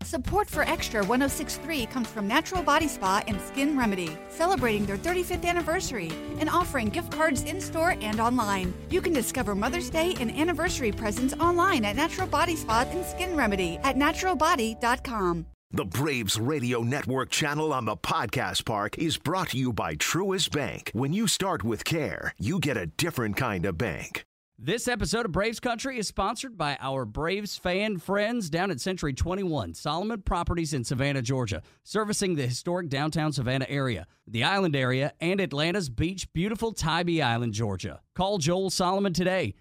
Support for Extra 106.3 comes from Natural Body Spa and Skin Remedy, celebrating their 35th anniversary and offering gift cards in-store and online. You can discover Mother's Day and anniversary presents online at Natural Body Spa and Skin Remedy at naturalbody.com. The Braves Radio Network channel on the Podcast Park is brought to you by Truist Bank. When you start with care, you get a different kind of bank. This episode of Braves Country is sponsored by our Braves fan friends down at Century 21, Solomon Properties in Savannah, Georgia, servicing the historic downtown Savannah area, the Island area, and Atlanta's beach, beautiful Tybee Island, Georgia. Call Joel Solomon today,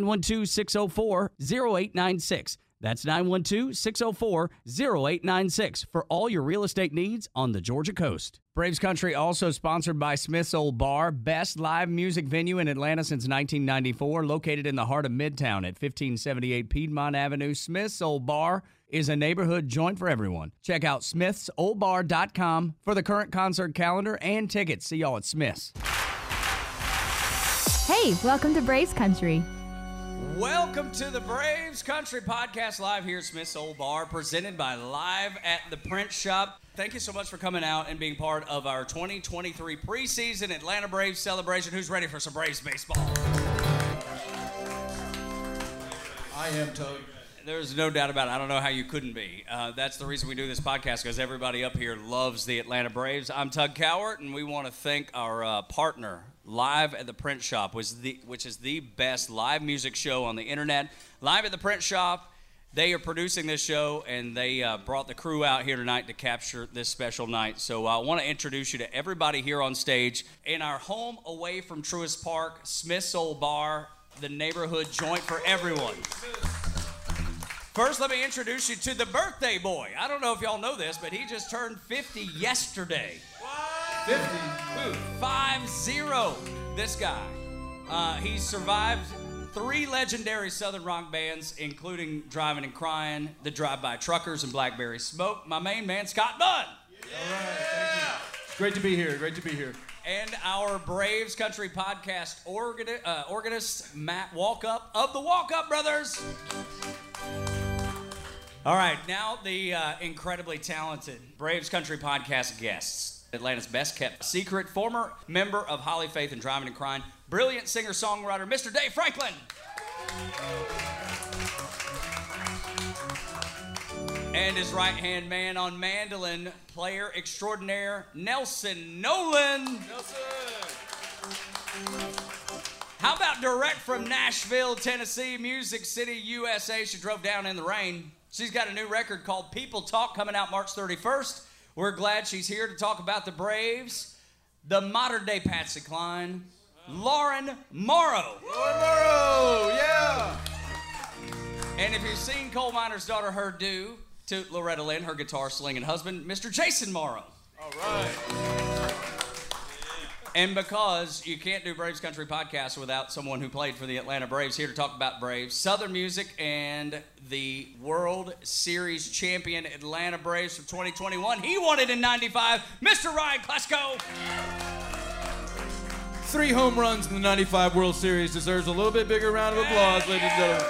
912-604-0896. That's 912-604-0896 for all your real estate needs on the Georgia coast. Braves Country also sponsored by Smith's Old Bar, best live music venue in Atlanta since 1994, located in the heart of Midtown at 1578 Piedmont Avenue. Smith's Old Bar is a neighborhood joint for everyone. Check out smithsoldbar.com for the current concert calendar and tickets. See y'all at Smith's. Hey, welcome to Braves Country. Welcome to the Braves Country Podcast live here at Smith's Old Bar, presented by Live at the Print Shop. Thank you so much for coming out and being part of our 2023 preseason Atlanta Braves celebration. Who's ready for some Braves baseball? I am, Tug. There's no doubt about it. I don't know how you couldn't be. That's the reason we do this podcast, because everybody up here loves the Atlanta Braves. I'm Tug Cowart, and we want to thank our partner, Live at the Print Shop, which is the best live music show on the internet. Live at the Print Shop, they are producing this show, and they brought the crew out here tonight to capture this special night. So I want to introduce you to everybody here on stage in our home away from Truist Park, Smith's Old Bar, the neighborhood joint for everyone. First, let me introduce you to the birthday boy. I don't know if y'all know this, but he just turned 50 yesterday. What? 50. 50. This guy. He's survived 3 legendary Southern rock bands, including Driving and Crying, the Drive-By Truckers, and Blackberry Smoke. My main man, Scott Bunn. Yeah. All right, thank you. Great to be here. Great to be here. And our Braves Country Podcast organist, Matt Walkup of the Walkup Brothers. All right, now the incredibly talented Braves Country Podcast guests. Atlanta's best kept secret, former member of Holly Faith and Driving and Crying, brilliant singer-songwriter, Mr. Dave Franklin. And his right-hand man on mandolin, player extraordinaire, Nelson Nolan. How about direct from Nashville, Tennessee, Music City, USA? She drove down in the rain. She's got a new record called People Talk coming out March 31st. We're glad she's here to talk about the Braves, the modern-day Patsy Cline, Lauren Morrow. Lauren Morrow, yeah! And if you've seen Coal Miner's Daughter, Her Due, to Loretta Lynn, her guitar-slinging husband, Mr. Jason Morrow. All right. And because you can't do Braves Country Podcast without someone who played for the Atlanta Braves, here to talk about Braves, Southern music, and the World Series champion Atlanta Braves from 2021. He won it in '95, Mr. Ryan Klesko. 3 home runs in the '95 World Series deserves a little bit bigger round of applause, ladies and gentlemen.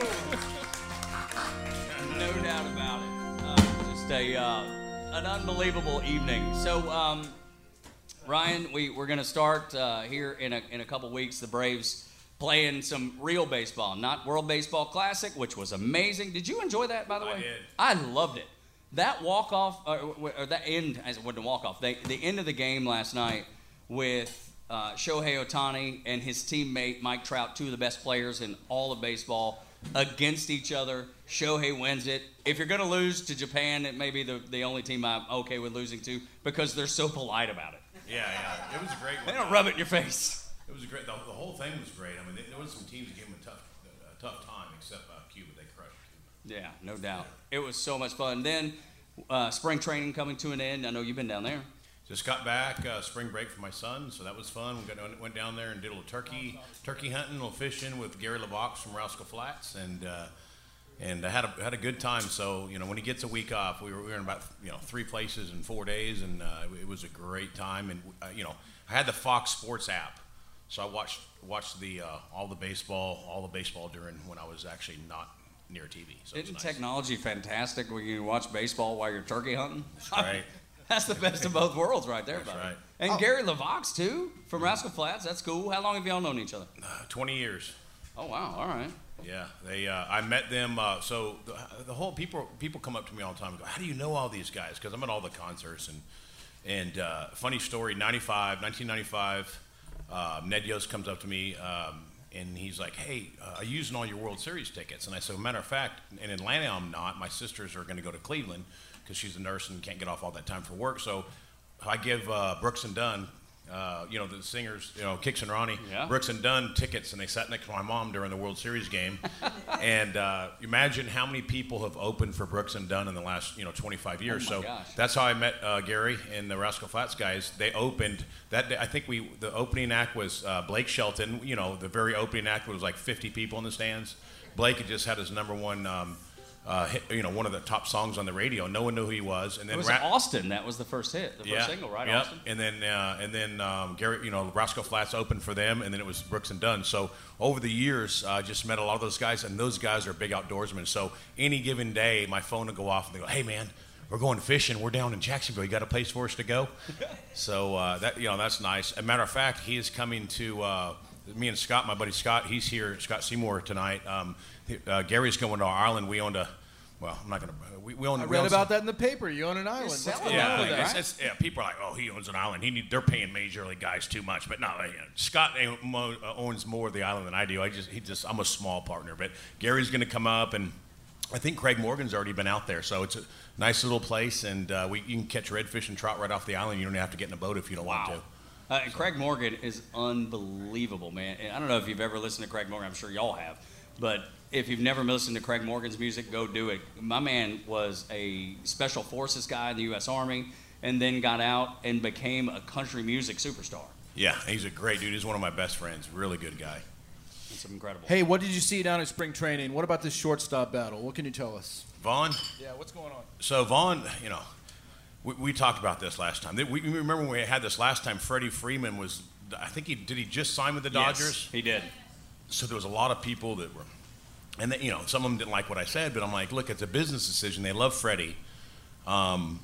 No doubt about it. Just an unbelievable evening. So, Ryan, we're going to start here in a couple weeks. The Braves playing some real baseball, not World Baseball Classic, which was amazing. Did you enjoy that, by the way? I did. I loved it. That walk-off, or that end, as it wasn't a walk-off, the end of the game last night with Shohei Ohtani and his teammate Mike Trout, 2 of the best players in all of baseball, against each other. Shohei wins it. If you're going to lose to Japan, it may be the only team I'm okay with losing to, because they're so polite about it. Yeah. It was a great one. They don't rub it in your face. It was a great. The whole thing was great. I mean, there was some teams that gave them a tough time, except Cuba. They crushed Cuba. Yeah, no doubt. It was so much fun. Then spring training coming to an end. I know you've been down there. Just got back spring break for my son, so that was fun. We went down there and did a little turkey hunting, a little fishing with Gary LeBox from Roscoe Flats, and I had a good time. So when he gets a week off, we were in about 3 places in 4 days, and it was a great time. And I had the Fox Sports app, so I watched all the baseball during when I was actually near a TV. So Isn't nice. technology fantastic when you watch baseball while you're turkey hunting? That's right. That's the best of both worlds right there, That's buddy. right. And Gary LeVox, too, from Rascal Flats. That's cool. How long have y'all known each other? 20 years. Oh, wow. All right. Yeah, they. I met them. So the whole people come up to me all the time and go, "How do you know all these guys?" Because I'm at all the concerts and funny story. 1995. Ned Yost comes up to me and he's like, "Hey, are you using all your World Series tickets?" And I said, "Matter of fact, in Atlanta I'm not. My sisters are going to go to Cleveland because she's a nurse and can't get off all that time for work. So I give Brooks and Dunn." The singers, Kix and Ronnie, Yeah. Brooks and Dunn tickets, and they sat next to my mom during the World Series game. And imagine how many people have opened for Brooks and Dunn in the last, 25 years. Oh my So gosh. that's how I met Gary and the Rascal Flatts guys. They opened that day. I think the opening act was Blake Shelton. The very opening act was like 50 people in the stands. Blake had just had his number one hit, one of the top songs on the radio. No one knew who he was. And then It was Austin. That was the first hit, the first single, right? Yeah. Austin? And then Gary, Rascal Flatts opened for them, and then it was Brooks and Dunn. So over the years, I just met a lot of those guys, and those guys are big outdoorsmen. So any given day, my phone would go off, and they go, "Hey, man, we're going fishing. We're down in Jacksonville. You got a place for us to go?" So that's nice. As a matter of fact, he is coming to me and Scott, my buddy Scott. He's here, Scott Seymour tonight. Gary's going to our island. We owned a. Well, I'm not going to. We own. I read about that in the paper. You own an island. What's selling going it. on with Yeah, that? People are like, "Oh, he owns an island. They're paying major league guys too much." But no, Scott owns more of the island than I do. I'm a small partner. But Gary's going to come up, and I think Craig Morgan's already been out there. So it's a nice little place, and you can catch redfish and trout right off the island. You don't have to get in a boat if you don't want to. And Craig Morgan is unbelievable, man. And I don't know if you've ever listened to Craig Morgan. I'm sure y'all have. But if you've never listened to Craig Morgan's music, go do it. My man was a Special Forces guy in the U.S. Army and then got out and became a country music superstar. Yeah, he's a great dude. He's one of my best friends. Really good guy. It's incredible. Hey, what did you see down at spring training? What about this shortstop battle? What can you tell us? Vaughn? Yeah, what's going on? So Vaughn, we talked about this last time. We remember when we had this last time, Freddie Freeman was, I think he just sign with the Dodgers? Yes, he did. So there was a lot of people that were, and some of them didn't like what I said, but I'm like, look, it's a business decision. They love Freddie. And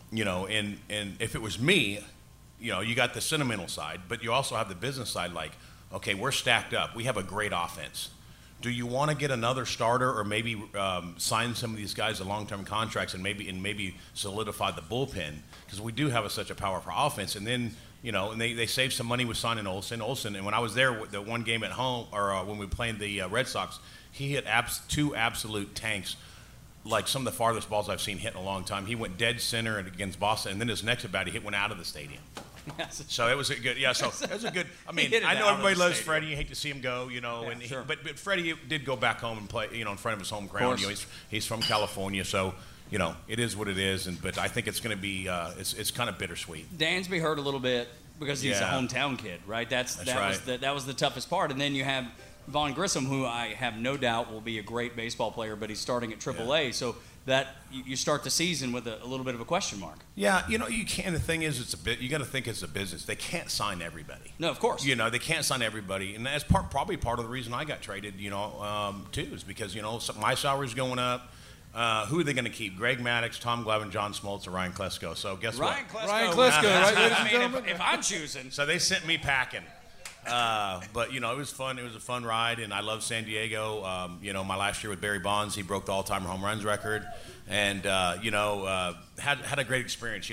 if it was me, you got the sentimental side, but you also have the business side, like, okay, we're stacked up. We have a great offense. Do you want to get another starter or maybe sign some of these guys to long-term contracts and maybe solidify the bullpen? Because we do have such a powerful offense. And then, and they saved some money with signing Olsen. And when I was there, the one game at home, or when we played the Red Sox, he hit two absolute tanks, like some of the farthest balls I've seen hit in a long time. He went dead center against Boston, and then his next at bat, he hit one out of the stadium. So it was a good, So it was a good. I mean, I know everybody loves Freddie. You hate to see him go, and sure. but Freddie did go back home and play, in front of his home crowd. He's from California, so it is what it is. But I think it's going to be it's kind of bittersweet. Dansby hurt a little bit because he's a hometown kid, right? That was the toughest part. And then you have Vaughn Grissom, who I have no doubt will be a great baseball player, but he's starting at AAA, so that you start the season with a little bit of a question mark. Yeah, you can't. The thing is, you got to think it's a business. They can't sign everybody. No, of course. They can't sign everybody, and that's probably part of the reason I got traded. Too, is because my salary's going up. Who are they going to keep? Greg Maddux, Tom Glavine, John Smoltz, or Ryan Klesko? So guess what? Ryan Klesko, right, ladies and gentlemen? If I'm choosing. So they sent me packing. But it was fun. It was a fun ride, and I love San Diego. My last year with Barry Bonds, he broke the all-time home runs record, and had a great experience.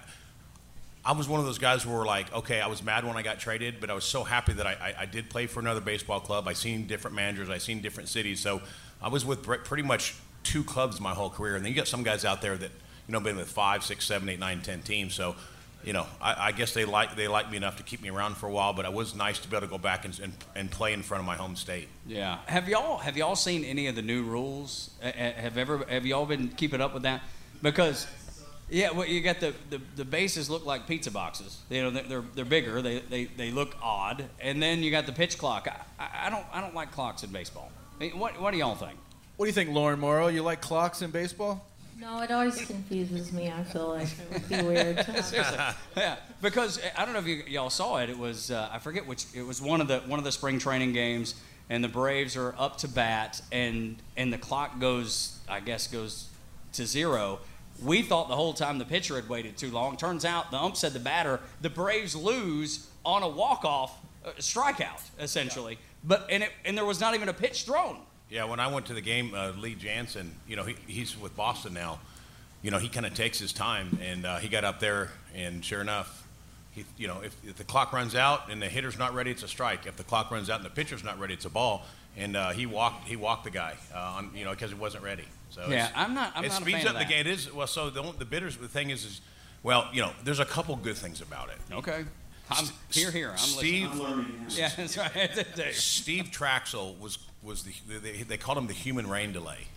I was one of those guys who were like, okay, I was mad when I got traded, but I was so happy that I did play for another baseball club. I seen different managers. I seen different cities. So I was with pretty much 2 clubs my whole career, and then you got some guys out there that been with 5, 6, 7, 8, 9, 10 teams. So. I guess they liked me enough to keep me around for a while, but it was nice to be able to go back and play in front of my home state. Yeah. Have y'all seen any of the new rules? Have y'all been keeping up with that? Because you got the bases look like pizza boxes. They're bigger. They look odd, and then you got the pitch clock. I don't like clocks in baseball. What do y'all think? What do you think, Lauren Morrow? You like clocks in baseball? No, it always confuses me. I feel like it would be weird. Yeah, because I don't know if y'all saw it. It was I forget which. It was one of the spring training games, and the Braves are up to bat, and the clock goes to 0. We thought the whole time the pitcher had waited too long. Turns out the ump said the batter. The Braves lose on a walk-off strikeout, essentially. But and there was not even a pitch thrown. Yeah, when I went to the game, Lee Jansen, he's with Boston now. He kind of takes his time, and he got up there, and sure enough, if the clock runs out and the hitter's not ready, it's a strike. If the clock runs out and the pitcher's not ready, it's a ball. And he walked the guy, because he wasn't ready. So yeah, I'm not a fan of that. It speeds up the game. It is so the thing is there's a couple good things about it. Okay. I'm here. I'm Steve. Listening. Yeah, that's right. Steve Traxel was they called him the human rain delay,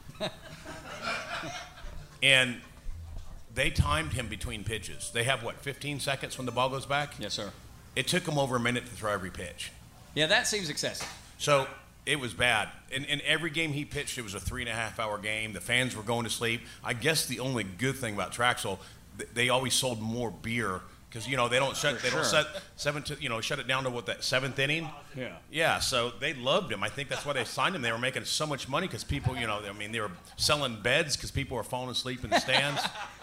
and they timed him between pitches. They have 15 seconds when the ball goes back. Yes, sir. It took him over a minute to throw every pitch. Yeah, that seems excessive. So it was bad. In every game he pitched, it was a 3.5-hour game. The fans were going to sleep. I guess the only good thing about Traxel, they always sold more beer. Because they don't shut it down to that 7th inning. Yeah. Yeah. So they loved him. I think that's why they signed him. They were making so much money because people, they were selling beds because people were falling asleep in the stands.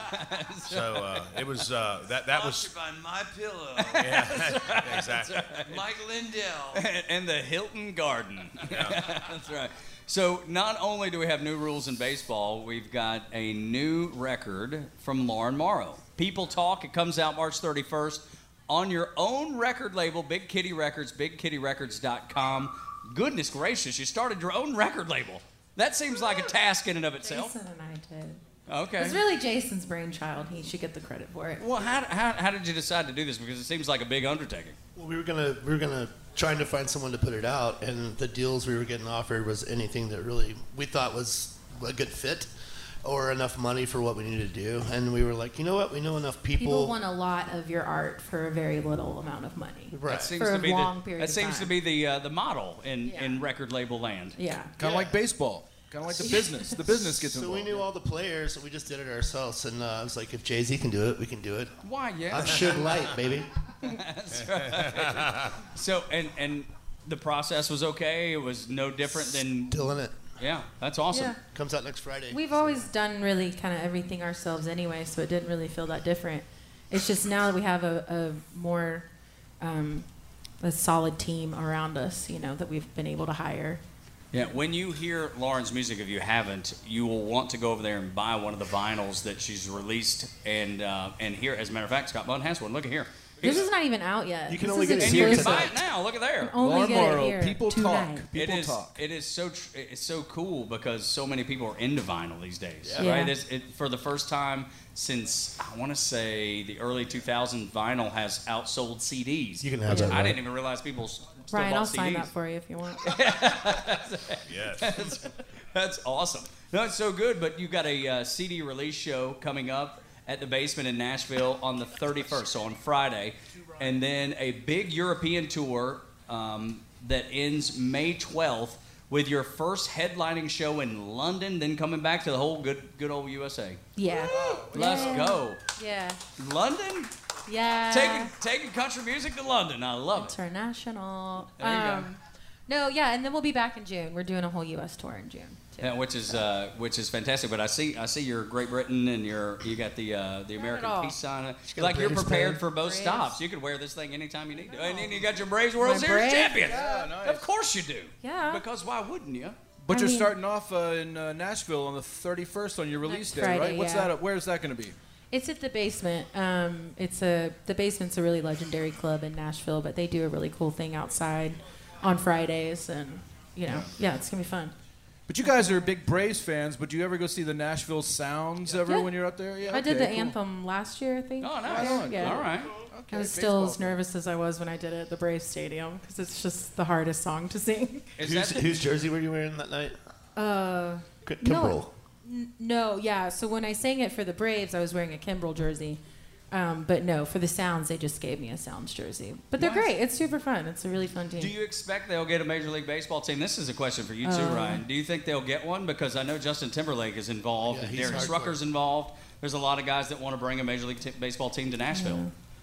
So it was that was by My Pillow. Yeah, exactly. Right. Mike Lindell and the Hilton Garden. Yeah. That's right. So not only do we have new rules in baseball, we've got a new record from Lauren Morrow. People Talk. It comes out March 31st on your own record label, Big Kitty Records, BigKittyRecords.com. Goodness gracious, you started your own record label. That seems like a task in and of itself. Jason and I did. Okay. It was really Jason's brainchild. He should get the credit for it. Well, how did you decide to do this? Because it seems like a big undertaking. Well, we were gonna trying to find someone to put it out, and the deals we were getting offered was anything that really we thought was a good fit or enough money for what we needed to do. And we were like, you know what? We know enough people. People want a lot of your art for a very little amount of money. Right. That seems for to a be long period that of seems time. to be the model in record label land. Yeah. Kind of like baseball. Kind of like the business. The business gets involved. So we knew all the players, so we just did it ourselves. And I was like, if Jay-Z can do it, we can do it. Why, yeah. I'm Suge Light, baby. That's right. So, and the process was okay? It was no different than... Still in it. Yeah, that's awesome. Yeah. Comes out next Friday. We've always done really kind of everything ourselves anyway, so it didn't really feel that different. It's just now that we have a more a solid team around us, that we've been able to hire. Yeah, when you hear Lauren's music, if you haven't, you will want to go over there and buy one of the vinyls that she's released. And here, as a matter of fact, Scott Bunn has one. Look at here. This is not even out yet. You can This only is get it And you can exclusive. buy it now. Look at there. Only Lauren get Morrow, it here People tonight. Talk. People talk. It is so cool because so many people are into vinyl these days, Yeah. right? For the first time since I want to say the early 2000s, vinyl has outsold CDs. You can have that, I right? didn't even realize people still Ryan, bought I'll CDs. sign that for you if you want. Yes. That's awesome. No, it's so good. But you've got a CD release show coming up at the Basement in Nashville on the 31st, so on Friday, and then a big European tour that ends May 12th with your first headlining show in London, then coming back to the whole good old USA. Yeah. Let's Yeah. go. Yeah. London? Yeah. Taking country music to London. I love it. International. There you go. No, yeah, and then we'll be back in June. We're doing a whole U.S. tour in June. too. Yeah, which is fantastic. But I see your Great Britain and you got the American all. peace sign. got Like a you're British prepared band. for both Braves. stops. You could wear this thing anytime you need to. And then you got your Braves World My Series Braves. champions. Yeah, nice. Of course you do. Yeah. Because why wouldn't you? But I you're mean- starting off in Nashville on the 31st on your release Next day, Friday, right? What's yeah. that? Where's that going to be? It's at the Basement. The Basement's a really legendary club in Nashville, but they do a really cool thing outside on Fridays, and yeah, it's gonna be fun. But you guys are big Braves fans. But do you ever go see the Nashville Sounds ever Yeah. when you're up there? Yeah, I did the okay, cool. anthem last year, I think. Oh, nice. Yeah. All right. Okay, I was still as baseball. nervous as I was when I did it at the Braves Stadium because it's just the hardest song to sing. Is that Whose jersey were you wearing that night? No, Kimbrel. No, yeah. So when I sang it for the Braves, I was wearing a Kimbrel jersey. But no, for the Sounds, they just gave me a Sounds jersey. But they're Nice. great. It's super fun. It's a really fun team. Do you expect they'll get a Major League Baseball team? This is a question for you too, Ryan. Do you think they'll get one? Because I know Justin Timberlake is involved, Yeah, and he's Darius hardcore. Rucker's involved. There's a lot of guys that want to bring a Major League Baseball team to Nashville.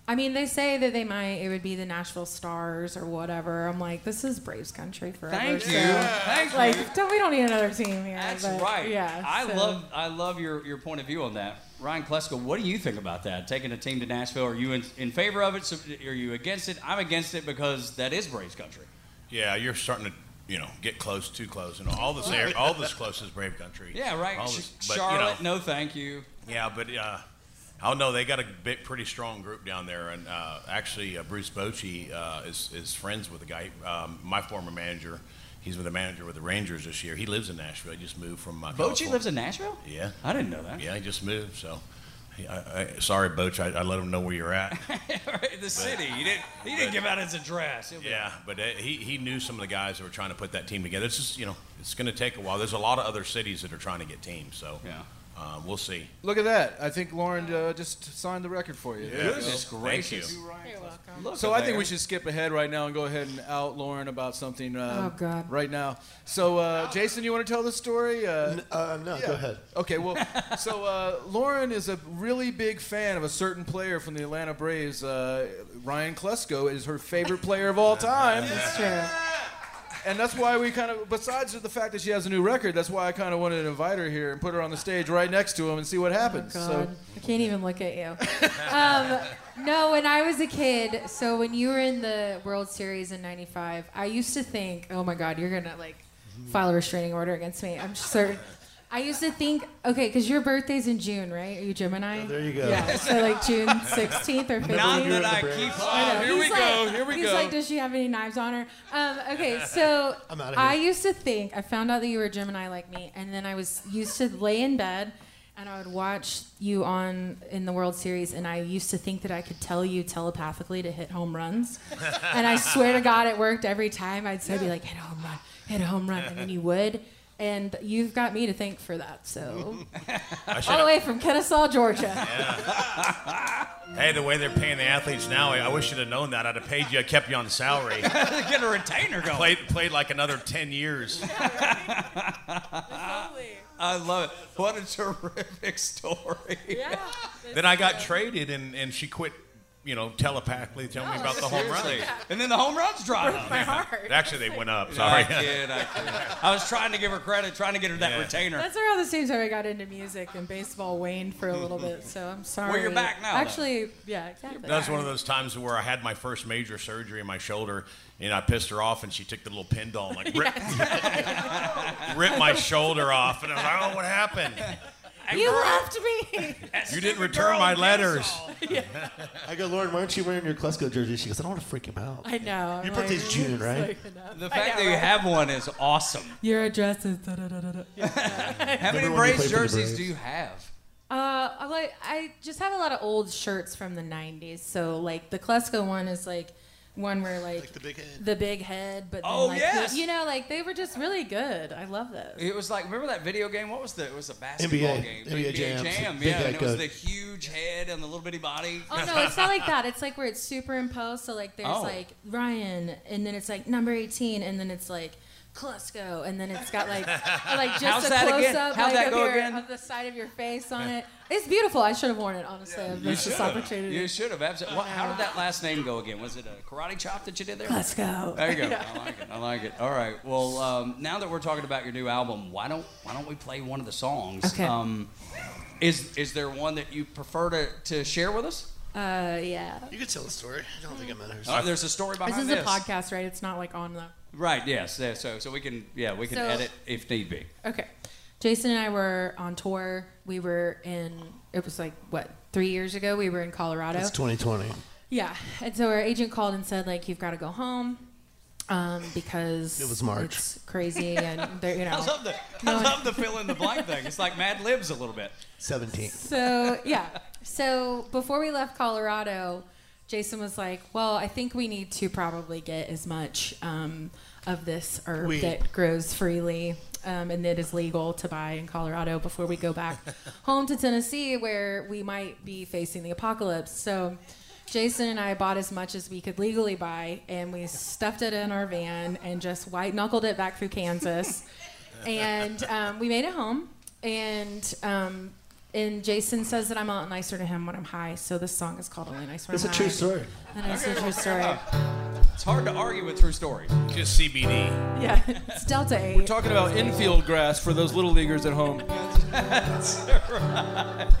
I mean, they say that it would be the Nashville Stars or whatever. I'm like, this is Braves country forever. Thank so, you. Thank you. Like, we don't need another team here. That's but, right. Yeah. I love your point of view on that. Ryan Klesko, what do you think about that? Taking a team to Nashville, are you in favor of it? Are you against it? I'm against it because that is Braves country. Yeah, you're starting to, get close, too close. All this close is Brave country. Yeah, right. But, Charlotte, no thank you. Yeah, but I know they got a pretty strong group down there, and actually Bruce Bochy is friends with the guy, my former manager. He's with the manager with the Rangers this year. He lives in Nashville. He just moved from Bochy lives in Nashville? Yeah. I didn't know that. Yeah, he just moved, so. Sorry, Boach. I let him know where you're at. The city. He didn't give out his address. Yeah, but he knew some of the guys that were trying to put that team together. It's just it's going to take a while. There's a lot of other cities that are trying to get teams, so we'll see. Look at that. I think Lauren just signed the record for you. Yeah, Goodness gracious. You're welcome. So I think we should skip ahead right now and go ahead and out Lauren about something Oh, God. right now. So, Jason, you want to tell the story? No, go ahead. Okay, well, so Lauren is a really big fan of a certain player from the Atlanta Braves. Ryan Klesko is her favorite player of all time. That's true. And that's why we kind of, besides the fact that she has a new record, that's why I kind of wanted to invite her here and put her on the stage right next to him and see what happens. Oh, So, God. I can't even look at you. No, when I was a kid, so when you were in the World Series in '95, I used to think, oh my God, you're going to file a restraining order against me. I'm certain. I used to think, okay, because your birthday's in June, right? Are you Gemini? Oh, there you go. Yeah, so June 16th or 15th. Not that I keep on. Here we go. Here we He's go. like, does she have any knives on her? Okay, so I'm outta here. I used to think, I found out that you were a Gemini like me, and then I used to lay in bed, and I would watch you in the World Series, and I used to think that I could tell you telepathically to hit home runs. And I swear to God, it worked every time. I'd say, be like, hit a home run, and then you would. And you've got me to thank for that, so. All the way from Kennesaw, Georgia. Hey, the way they're paying the athletes now, I wish you'd have known that. I'd have paid you. I kept you on salary. Get a retainer going. Played like another 10 years. I love it. What a terrific story. Yeah. Then I got traded, and she quit, telepathically telling me about the home run. Seriously. And then the home runs dropped. My heart. Actually, they went up. Sorry. I kid. I was trying to give her credit, trying to get her that retainer. That's around the same time I got into music, and baseball waned for a little bit, so I'm sorry. Well, you're back now, though. Actually, yeah, exactly. That was one of those times where I had my first major surgery in my shoulder, and I pissed her off, and she took the little pin doll and ripped my shoulder off, and I was like, "Oh, what happened? You left me. You didn't return my letters." I go, Lauren, why aren't you wearing your Klesko jersey? She goes, I don't want to freak him out. I know. Your birthday's June, right? The fact that you have one is awesome. Your address is da-da-da-da-da. How many Remember when you Braves played for the jerseys Braves? do you have? I just have a lot of old shirts from the 90s. So, the Klesko one is, one where, the big head. the big head, but then, Oh, yes. they were just really good. I love those. It was remember that video game? What was it was a basketball game. NBA Jam. Big Yeah, head and it was coach. the huge head and the little bitty body. Oh no, it's not like that. It's where it's superimposed. So there's Ryan, and then it's number 18, and then it's Klesko, and then it's got just How's a that close again? up How'd that go of, again? of the side of your face on it. It's beautiful. I should have worn it, honestly. I missed this opportunity. You should have. Absolutely. How did that last name go again? Was it a karate chop that you did there? Klesko. There you go. Yeah. I like it. All right. Well, now that we're talking about your new album, why don't we play one of the songs? Okay. Is there one that you prefer to share with us? Yeah. You could tell the story. I don't think it matters. There's a story behind This this. is a podcast, right? It's not on the. Right. Yes. Yeah, so we can So- edit if need be. Okay. Jason and I were on tour. We were it was 3 years ago? We were in Colorado. It's 2020. Yeah. And so our agent called and said, you've got to go home because It was March. it's crazy and they're, I love the fill in the blank thing. It's like Mad Libs a little bit. 17th. So, yeah. So before we left Colorado, Jason was like, well, I think we need to probably get as much of this herb that grows freely and that is legal to buy in Colorado before we go back home to Tennessee where we might be facing the apocalypse. So Jason and I bought as much as we could legally buy, and we stuffed it in our van and just white-knuckled it back through Kansas. And we made it home. And And Jason says that I'm a lot nicer to him when I'm high, so this song is called Only Nice When It's I'm a High. true story. And it's a true story. It's hard to argue with true stories. Just CBD. Yeah, it's Delta 8. We're talking about infield grass for those little leaguers at home. That's right.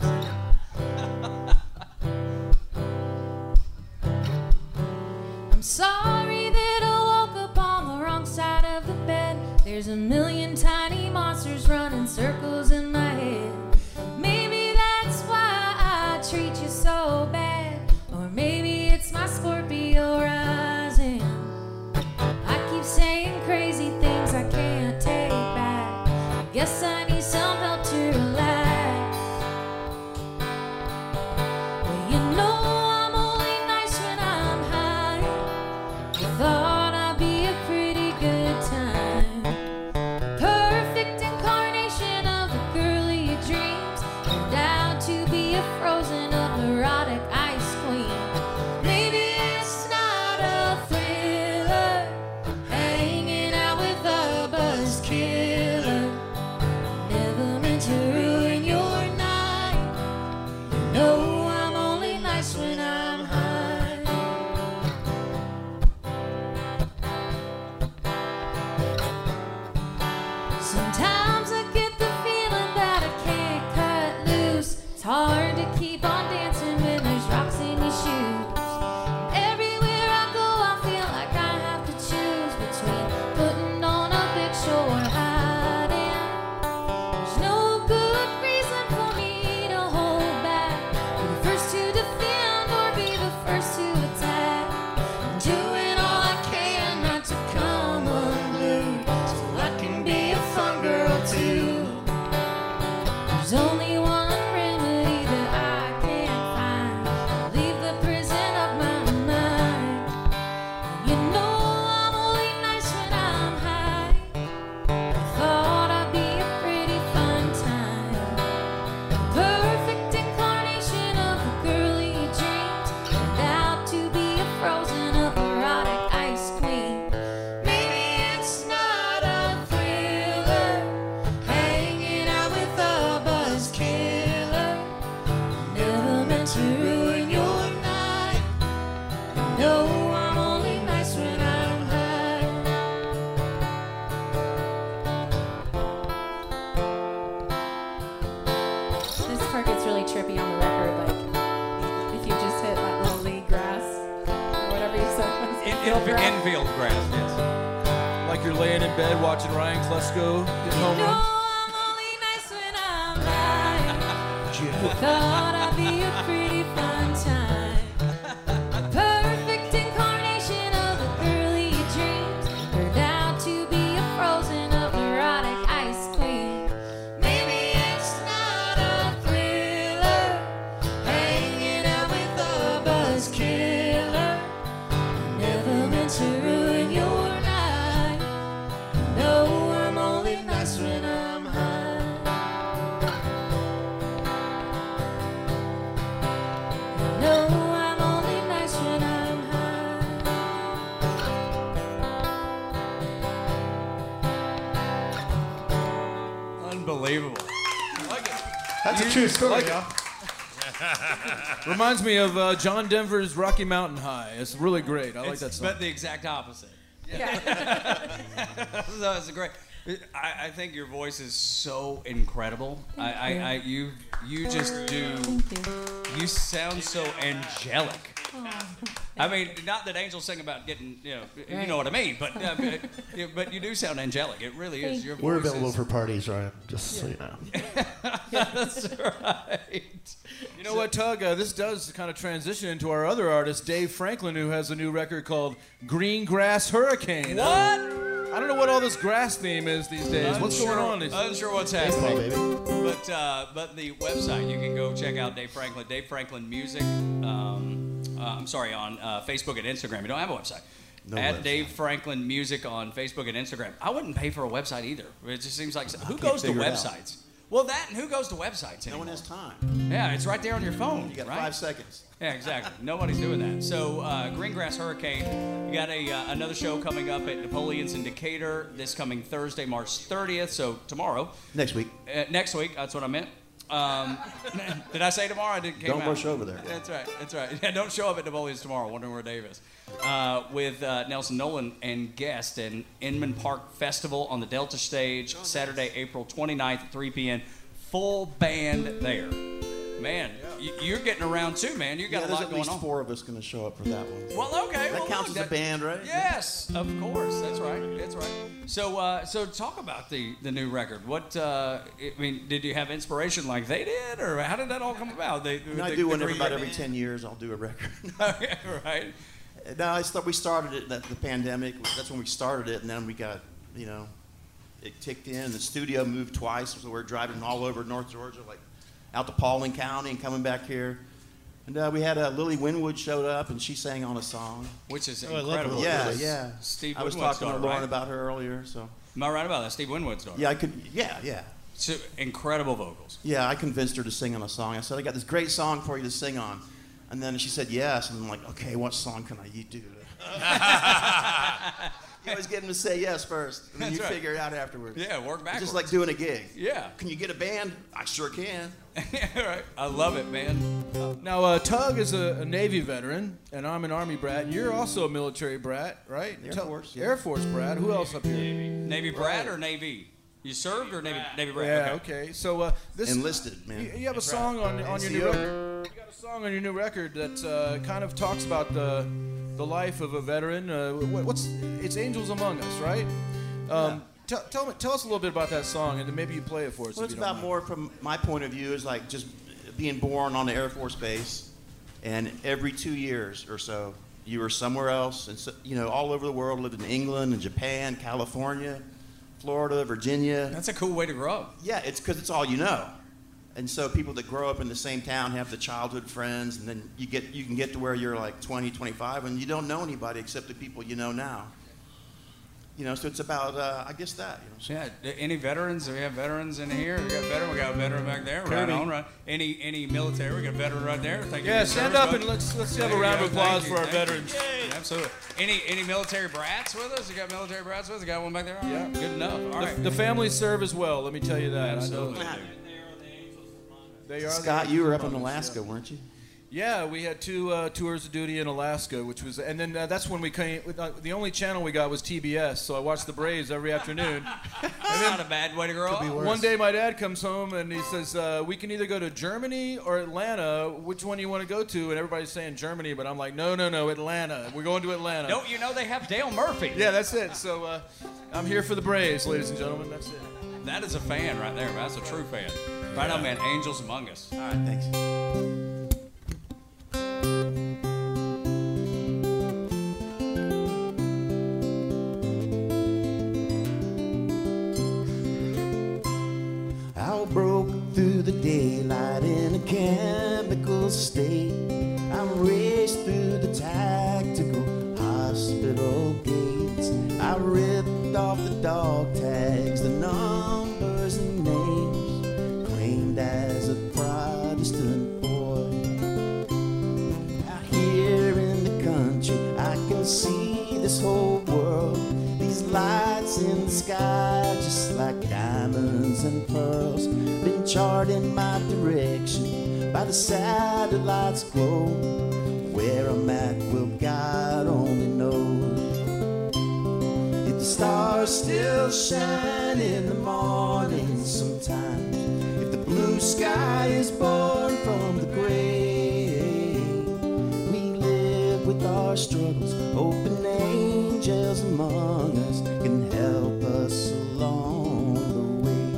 I'm sorry that I woke up on the wrong side of the bed. There's a million tiny monsters running circles in my head. Maybe that's why I treat you so bad. Or maybe it's my Scorpio rising. I keep saying crazy things I can't take back. I guess I need some help to relax. Well, you know I'm only nice when I'm high. I thought I'd be a pretty good time. Perfect incarnation of the girl of your dreams. Turned out to be a frozen up neurotic ice queen. Maybe it's not a thriller, hanging out with a buzz killer. Never meant to ruin your night. No, I'm only nice when I'm high. Sometimes I get the feeling that I can't cut loose. It's hard to keep on dancing when there's rocks in your shoes. Everywhere I go, I feel like I have to choose between putting on a big show or hiding. There's no good reason for me to hold back. Be the first to defend or be the first to attack. I'm doing all I can not to come unglued, so I can be a fun girl too. There's only one remedy that I can't find. Leave the prison of my mind. And you know I'm only nice when I'm high. I thought I'd be a pretty fun time. Perfect incarnation of the girl of your dreams. Turned out to be a frozen up erotic ice queen. Maybe it's not a thriller, hanging out with a buzz killer. Never meant to ruin your night. No, I'm only nice when I'm high. This part gets really trippy on the record, like if you just hit that little league grass or whatever you said. Infield grass, yes. Like you're laying in bed watching Ryan Klesko get home No, runs. I'm only nice when I'm high. Thought I'd be a pretty fun time. Perfect incarnation of the girl of your dreams. Turned out to be a frozen up neurotic ice queen. Maybe it's not a thriller, hanging out with a buzz killer. Never meant to ruin your night. No, I'm only nice when I'm high. No, I'm only nice when I'm high. Unbelievable. That's a true story, like it. y'all. Reminds me of John Denver's Rocky Mountain High. It's really great. I like that song. But the exact opposite. So it's great. I think your voice is so incredible. You just do. You sound so angelic. I mean, not that angels sing about getting, you know what I mean, but you do sound angelic. It really is. Your voice We're available is, for parties, Ryan, just so you know. That's right. You know what, Tug? This does kind of transition into our other artist, Dave Franklin, who has a new record called Green Grass Hurricane. What? I don't know what all this grass theme is these days. What's going on these days? Unsure what's Baseball, happening. baby. But the website, you can go check out Dave Franklin Music. I'm sorry, on Facebook and Instagram. You don't have a website. No at website. Dave Franklin Music on Facebook and Instagram. I wouldn't pay for a website either. It just seems like who goes to figure it out. websites? Well, that and who goes to websites No anymore? one has time. Yeah, it's right there on your phone. You got right? 5 seconds. Yeah, exactly. Nobody's doing that. So, Green Grass Hurricane, you got another show coming up at Napoleon's in Decatur this coming Thursday, March 30th. So tomorrow. Next week. Next week, that's what I meant. Did I say tomorrow? I didn't. Don't rush over there. That's right. That's right. Yeah, don't show up at Divoli's tomorrow. Wondering where Dave is. With Nelson Nolan and guest and Inman Park Festival on the Delta stage, Saturday, April 29th at 3 p.m. Full band there. Man, you're getting around too, man. You got a lot going on. There's at least 4 of us going to show up for that one. Well, okay. That counts as a band, right? Yes, of course. That's right. That's right. So talk about the new record. What I mean, did you have inspiration like they did, or how did that all come about? I do one about every 10 years. I'll do a record. Okay, right. No, we started it at the pandemic. That's when we started it, and then we got, it kicked in. The studio moved twice, so we're driving all over North Georgia, like out to Paulding County and coming back here. And we had Lily Winwood showed up, and she sang on a song. Which is incredible. Yeah. Steve I was Winwood's talking to daughter, Lauren right? about her earlier, so. Am I right about that? Steve Winwood's daughter. Yeah. So, incredible vocals. Yeah, I convinced her to sing on a song. I said, I got this great song for you to sing on. And then she said yes, and I'm like, okay, what song can I do? You always get them to say yes first, and then you figure it out afterwards. Yeah, work backwards. It's just like doing a gig. Yeah. Can you get a band? I sure can. Right. I love it, man. Now, Tug is a Navy veteran, and I'm an Army brat, and you're also a military brat, right? Air Force. Yeah. Air Force brat. Who else up here? Navy brat or Navy? You served or Navy brat? Yeah, okay. So this enlisted, man. You have a song on your new record. You got a song on your new record that kind of talks about the life of a veteran. It's Angels Among Us, right? Tell us a little bit about that song, and then maybe you play it for us. Well, it's about more from my point of view is like just being born on the Air Force base, and every 2 years or so you were somewhere else, and so, all over the world. Lived in England and Japan, California, Florida, Virginia. That's a cool way to grow up. Yeah, it's because it's all you know. And so people that grow up in the same town have the childhood friends, and then you can get to where you're like 20, 25, and you don't know anybody except the people you know now. So it's about, I guess that. Yeah. Any veterans? Do we have veterans in here? We got a veteran back there. Right on. Right. Any military? We got a veteran right there. Thank you. Yeah, stand up and let's have a round of applause for our veterans. Yay. Absolutely. Any military brats with us? You got military brats with us? You got one back there? Yeah. Good enough. All right. The families serve as well. Let me tell you that. Absolutely. They are. Scott, you were up in Alaska, weren't you? Yeah, we had 2 tours of duty in Alaska, and then that's when we came. The only channel we got was TBS, so I watched the Braves every afternoon. That's not a bad way to grow up. One day my dad comes home and he says, we can either go to Germany or Atlanta. Which one do you want to go to? And everybody's saying Germany, but I'm like, no, Atlanta. We're going to Atlanta. Don't you know they have Dale Murphy? Yeah, that's it. So I'm here for the Braves, ladies and gentlemen. That's it. That is a fan right there. That's a true fan. Right on, man. Angels Among Us. All right, thanks. I broke through the daylight in a chemical state. I raced through the tactical hospital gates. I ripped off the dog tags, the numbers and names, claimed as a Protestant boy. Out here in the country, I can see this whole world. These lights in the sky, just like diamonds and pearls, been charting my direction by the satellite's glow. Where I'm at, well, God only knows. If the stars still shine in the morning sometimes, if the blue sky is born from the gray, we live with our struggles, hoping angels among us can help us along the way.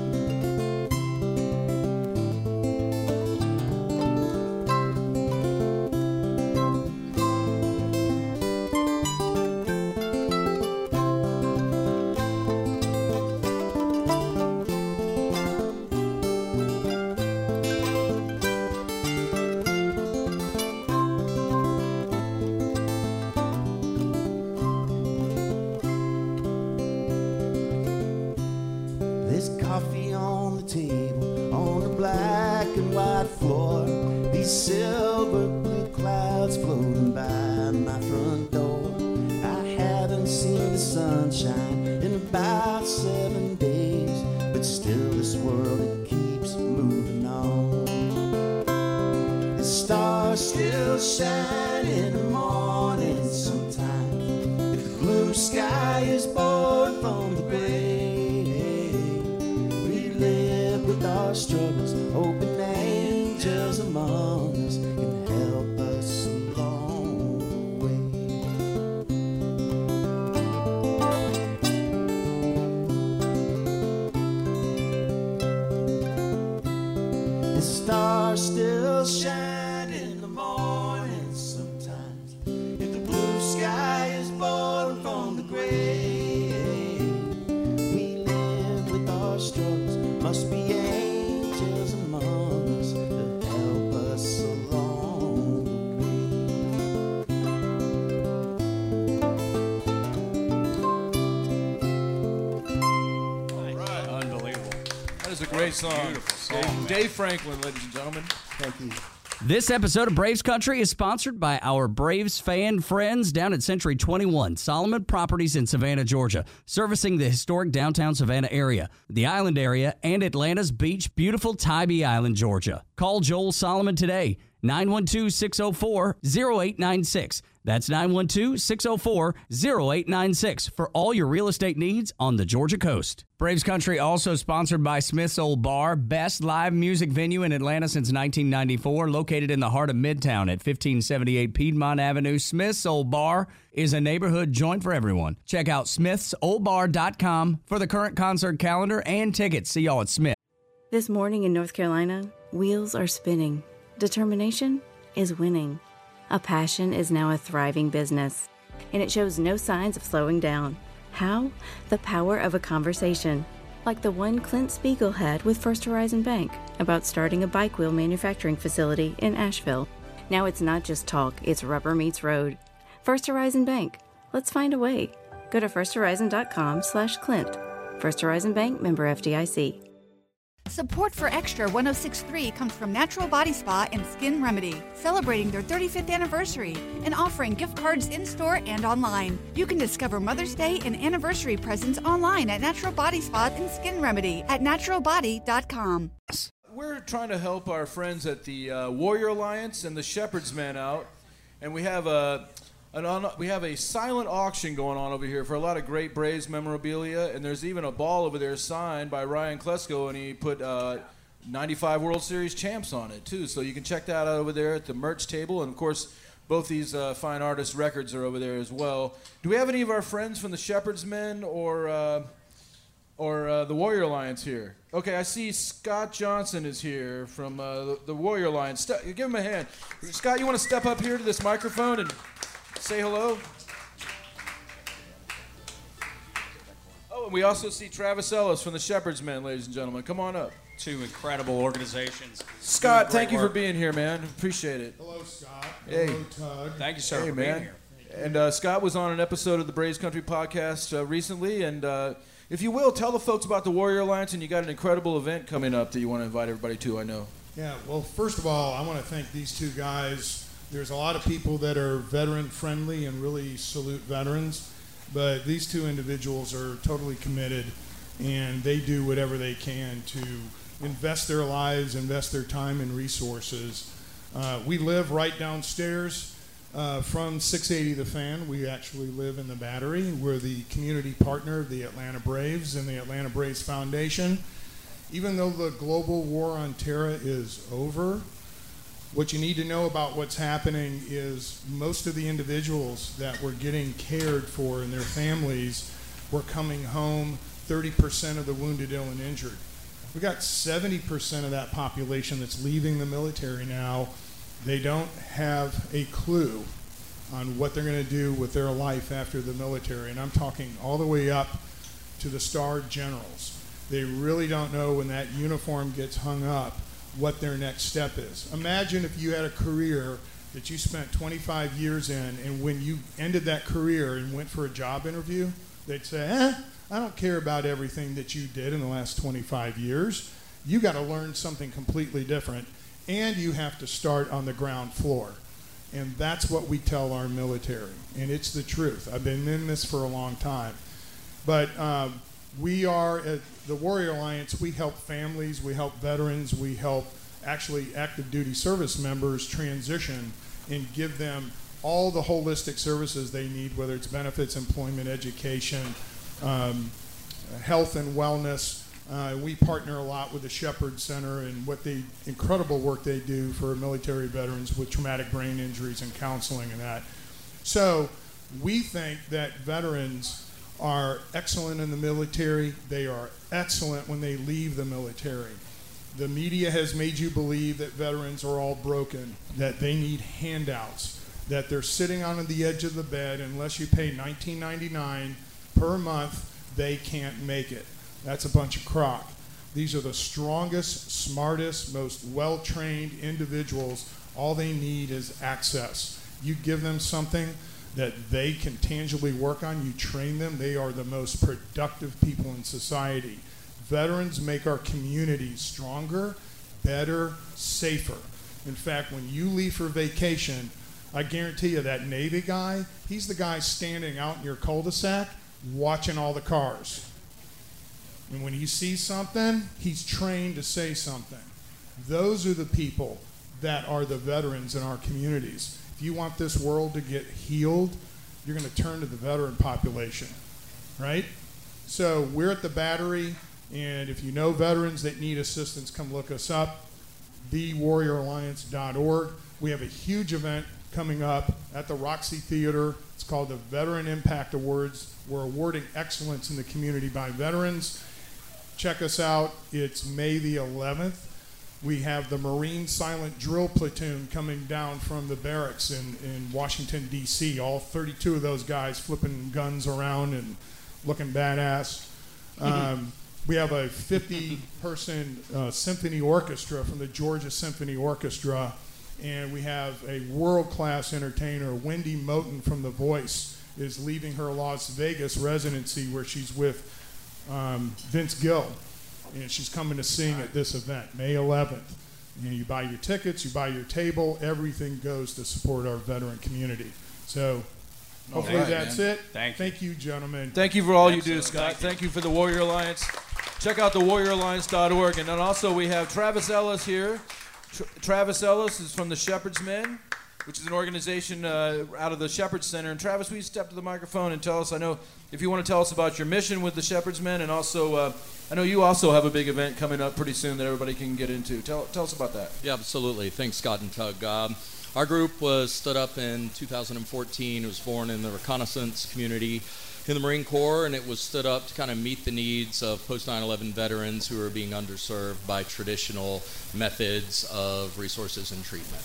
There's coffee on the table, on the black and white floor. These silver blue clouds floating by my front door. I haven't seen the sunshine in about 7 days, but still this world, it keeps moving on. stars still shine in the morning sometimes. If the blue sky is born from the gray, we live with our struggles, hoping angels among us can help us along the way. The stars still shine in the morning sometimes. If the blue sky is born from the gray, we live with our struggles, must be angels among us to help us along Right. Unbelievable. That is a great song. Beautiful song. Dave Franklin, ladies and gentlemen. Thank you. This episode of Braves Country is sponsored by our Braves fan friends down at Century 21, Solomon Properties in Savannah, Georgia, servicing the historic downtown Savannah area, the island area, and Atlanta's beach, beautiful Tybee Island, Georgia. Call Joel Solomon today, 912-604-0896. That's 912-604-0896 for all your real estate needs on the Georgia coast. Braves Country also sponsored by Smith's Old Bar, best live music venue in Atlanta since 1994, located in the heart of Midtown at 1578 Piedmont Avenue. Smith's Old Bar is a neighborhood joint for everyone. Check out smithsoldbar.com for the current concert calendar and tickets. See y'all at Smith. This morning in North Carolina, wheels are spinning. Determination is winning. A passion is now a thriving business, and it shows no signs of slowing down. How? The power of a conversation, like the one Clint Spiegel had with First Horizon Bank about starting a bike wheel manufacturing facility in Asheville. Now it's not just talk, it's rubber meets road. First Horizon Bank. Let's find a way. Go to firsthorizon.com/Clint. First Horizon Bank, member FDIC. Support for Extra 106.3 comes from Natural Body Spa and Skin Remedy, celebrating their 35th anniversary and offering gift cards in-store and online. You can discover Mother's Day and anniversary presents online at Natural Body Spa and Skin Remedy at naturalbody.com. We're trying to help our friends at the Warrior Alliance and the Shepherd's Men out, and we have a silent auction going on over here for a lot of great Braves memorabilia, and there's even a ball over there signed by Ryan Klesko, and he put 95 World Series champs on it too. So you can check that out over there at the merch table, and of course both these fine artist records are over there as well. Do we have any of our friends from the Shepherd's Men or the Warrior Alliance here? Okay, I see Scott Johnson is here from the Warrior Alliance. Give him a hand. Scott, you want to step up here to this microphone and say hello? Oh, and we also see Travis Ellis from the Shepherd's Men, ladies and gentlemen. Come on up. Two incredible organizations. Scott, thank you for being here, man. Appreciate it. Hello, Scott. Hey. Hello, Tug. Thank you, sir, Hey, for man. being here. And Scott was on an episode of the Braves Country podcast recently, and if you will, tell the folks about the Warrior Alliance, and you got an incredible event coming up that you want to invite everybody to, I know. Yeah, well, first of all, I want to thank these two guys. There's a lot of people that are veteran-friendly and really salute veterans, but these two individuals are totally committed, and they do whatever they can to invest their lives, invest their time and resources. We live right downstairs from 680 The Fan. We actually live in the Battery. We're the community partner of the Atlanta Braves and the Atlanta Braves Foundation. Even though the global war on terror is over, what you need to know about what's happening is most of the individuals that were getting cared for and their families were coming home, 30% of the wounded, ill, and injured. We got 70% of that population that's leaving the military now. They don't have a clue on what they're going to do with their life after the military, and I'm talking all the way up to the star generals. They really don't know when that uniform gets hung up what their next step is. Imagine if you had a career that you spent 25 years in, and when you ended that career and went for a job interview, they'd say, I don't care about everything that you did in the last 25 years. You got to learn something completely different, and you have to start on the ground floor. And that's what we tell our military, and it's the truth. I've been in this for a long time. But we are, at the Warrior Alliance, we help families, we help veterans, we help actually active duty service members transition and give them all the holistic services they need, whether it's benefits, employment, education, health and wellness. We partner a lot with the Shepherd Center and incredible work they do for military veterans with traumatic brain injuries and counseling and that. So we think that veterans are excellent in the military. They are excellent when they leave the military. The media has made you believe that veterans are all broken, that they need handouts, that they're sitting on the edge of the bed. Unless you pay $19.99 per month, they can't make it. That's a bunch of crock. These are the strongest, smartest, most well-trained individuals. All they need is access. You give them something that they can tangibly work on, you train them, they are the most productive people in society. Veterans make our communities stronger, better, safer. In fact, when you leave for vacation, I guarantee you that Navy guy, he's the guy standing out in your cul-de-sac watching all the cars. And when he sees something, he's trained to say something. Those are the people that are the veterans in our communities. If you want this world to get healed, you're going to turn to the veteran population, right? So we're at the Battery, and if you know veterans that need assistance, come look us up, thewarrioralliance.org. We have a huge event coming up at the Roxy Theater. It's called the Veteran Impact Awards. We're awarding excellence in the community by veterans. Check us out. It's May the 11th. We have the Marine Silent Drill Platoon coming down from the barracks in Washington, D.C. All 32 of those guys flipping guns around and looking badass. We have a 50-person symphony orchestra from the Georgia Symphony Orchestra. And we have a world-class entertainer, Wendy Moten from The Voice, is leaving her Las Vegas residency where she's with Vince Gill. And she's coming to sing at this event, May 11th. And you buy your tickets, you buy your table, everything goes to support our veteran community. So hopefully that's it. Thank you, gentlemen. Thank you for all you do, Scott. Thank you for the Warrior Alliance. Check out thewarrioralliance.org. And then also we have Travis Ellis here. Travis Ellis is from the Shepherd's Men, which is an organization out of the Shepherd Center. And Travis, will you step to the microphone and tell us, I know if you want to tell us about your mission with the Shepherd's Men, and also I know you also have a big event coming up pretty soon that everybody can get into. Tell us about that. Yeah, absolutely. Thanks, Scott and Tug. Our group was stood up in 2014. It was born in the reconnaissance community in the Marine Corps, and it was stood up to kind of meet the needs of post-9/11 veterans who are being underserved by traditional methods of resources and treatment.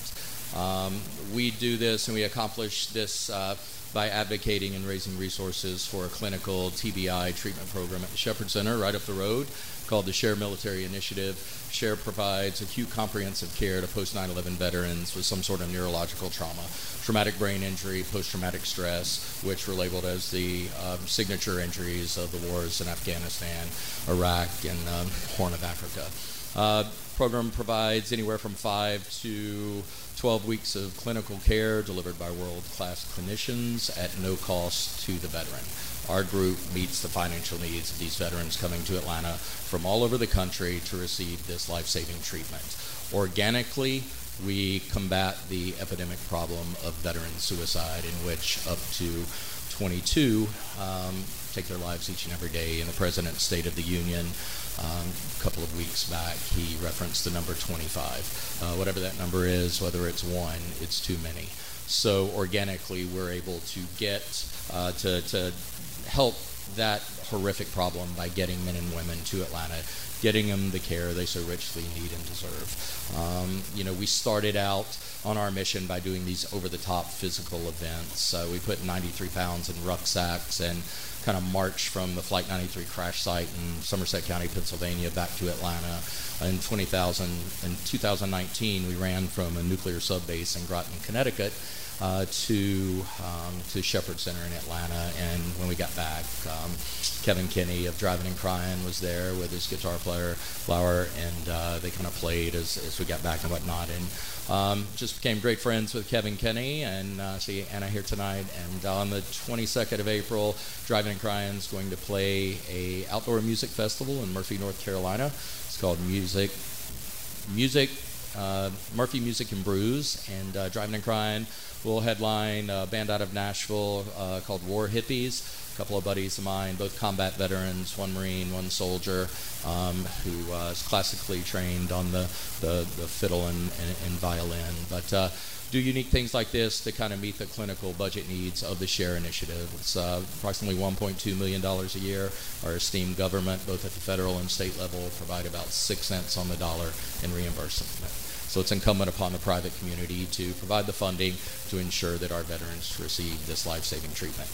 We do this, and we accomplish this by advocating and raising resources for a clinical TBI treatment program at the Shepherd Center right up the road called the SHARE Military Initiative. SHARE provides acute comprehensive care to post-9/11 veterans with some sort of neurological trauma, traumatic brain injury, post-traumatic stress, which were labeled as the signature injuries of the wars in Afghanistan, Iraq, and Horn of Africa. Program provides anywhere from 5 to 12 weeks of clinical care delivered by world-class clinicians at no cost to the veteran. Our group meets the financial needs of these veterans coming to Atlanta from all over the country to receive this life-saving treatment. Organically, we combat the epidemic problem of veteran suicide, in which up to 22 take their lives each and every day. In the President's State of the Union, a couple of weeks back, he referenced the number 25. Whatever that number is, whether it's one, it's too many. So organically, we're able to get to help that horrific problem by getting men and women to Atlanta, getting them the care they so richly need and deserve. We started out on our mission by doing these over-the-top physical events. We put 93 pounds in rucksacks and kind of marched from the Flight 93 crash site in Somerset County, Pennsylvania, back to Atlanta. In 2019, we ran from a nuclear subbase in Groton, Connecticut, to Shepherd Center in Atlanta. And when we got back, Kevin Kinney of Driving and Crying was there with his guitar player, Lauer, and they kind of played as we got back and whatnot. And just became great friends with Kevin Kinney, and see Anna here tonight. And on the 22nd of April, Driving and Crying is going to play a outdoor music festival in Murphy, North Carolina. It's called Music Murphy Music and Brews, and Driving and Crying will headline a band out of Nashville called War Hippies. A couple of buddies of mine, both combat veterans, one Marine, one soldier, who is classically trained on the fiddle and violin. But do unique things like this to kind of meet the clinical budget needs of the SHARE initiative. It's approximately $1.2 million a year. Our esteemed government, both at the federal and state level, provide about 6 cents on the dollar in reimbursement. So it's incumbent upon the private community to provide the funding to ensure that our veterans receive this life-saving treatment.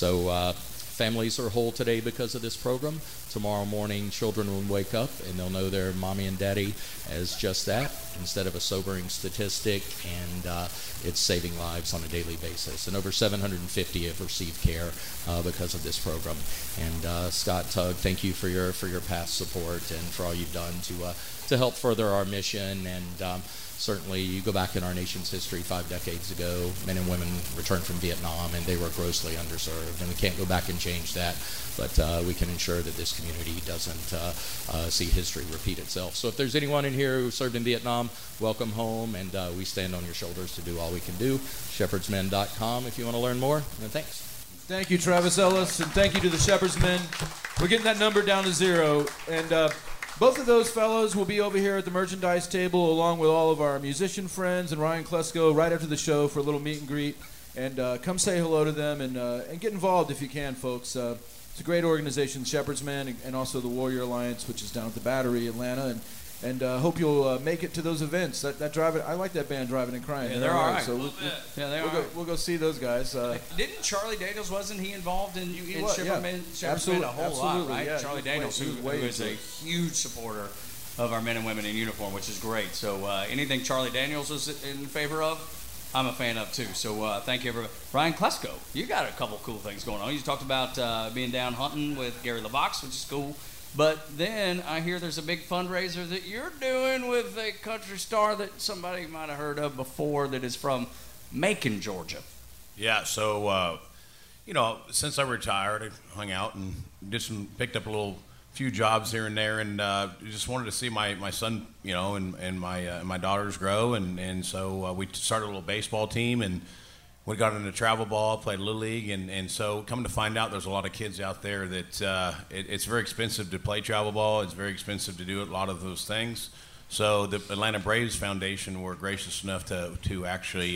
So families are whole today because of this program. Tomorrow morning, children will wake up and they'll know their mommy and daddy as just that, instead of a sobering statistic, and it's saving lives on a daily basis. And over 750 have received care because of this program. And Scott, Tug, thank you for your past support and for all you've done to help further our mission. And certainly, you go back in our nation's history 5 decades ago, men and women returned from Vietnam, and they were grossly underserved. And we can't go back and change that, but we can ensure that this community doesn't see history repeat itself. So if there's anyone in here who served in Vietnam, welcome home, and we stand on your shoulders to do all we can do. shepherdsmen.com if you want to learn more, and thanks. Thank you, Travis Ellis, and thank you to the Shepherd's Men. We're getting that number down to 0, and both of those fellows will be over here at the merchandise table along with all of our musician friends and Ryan Klesko right after the show for a little meet and greet. And come say hello to them and get involved if you can, folks. It's a great organization, Shepherd's Men, and also the Warrior Alliance, which is down at the Battery, Atlanta. And hope you'll make it to those events. That Driving, I like that band, Driving and Crying. Yeah, they're all right. So we'll go see those guys. Didn't Charlie Daniels, wasn't he involved in Shepherd's Men Absolutely, a whole absolutely, lot, right? yeah. Charlie Daniels, who is a huge supporter of our men and women in uniform, which is great. So anything Charlie Daniels is in favor of, I'm a fan of too. So thank you, everybody. Ryan Klesko, you got a couple cool things going on. You talked about being down hunting with Gary LeVox, which is cool. But then I hear there's a big fundraiser that you're doing with a country star that somebody might have heard of before that is from Macon, Georgia. Yeah, so, since I retired, I hung out and picked up a few jobs here and there, and just wanted to see my son, and my daughters grow, and so we started a little baseball team, and we got into travel ball, played Little League, and so coming to find out there's a lot of kids out there that it's very expensive to play travel ball. It's very expensive to do a lot of those things. So the Atlanta Braves Foundation were gracious enough to actually,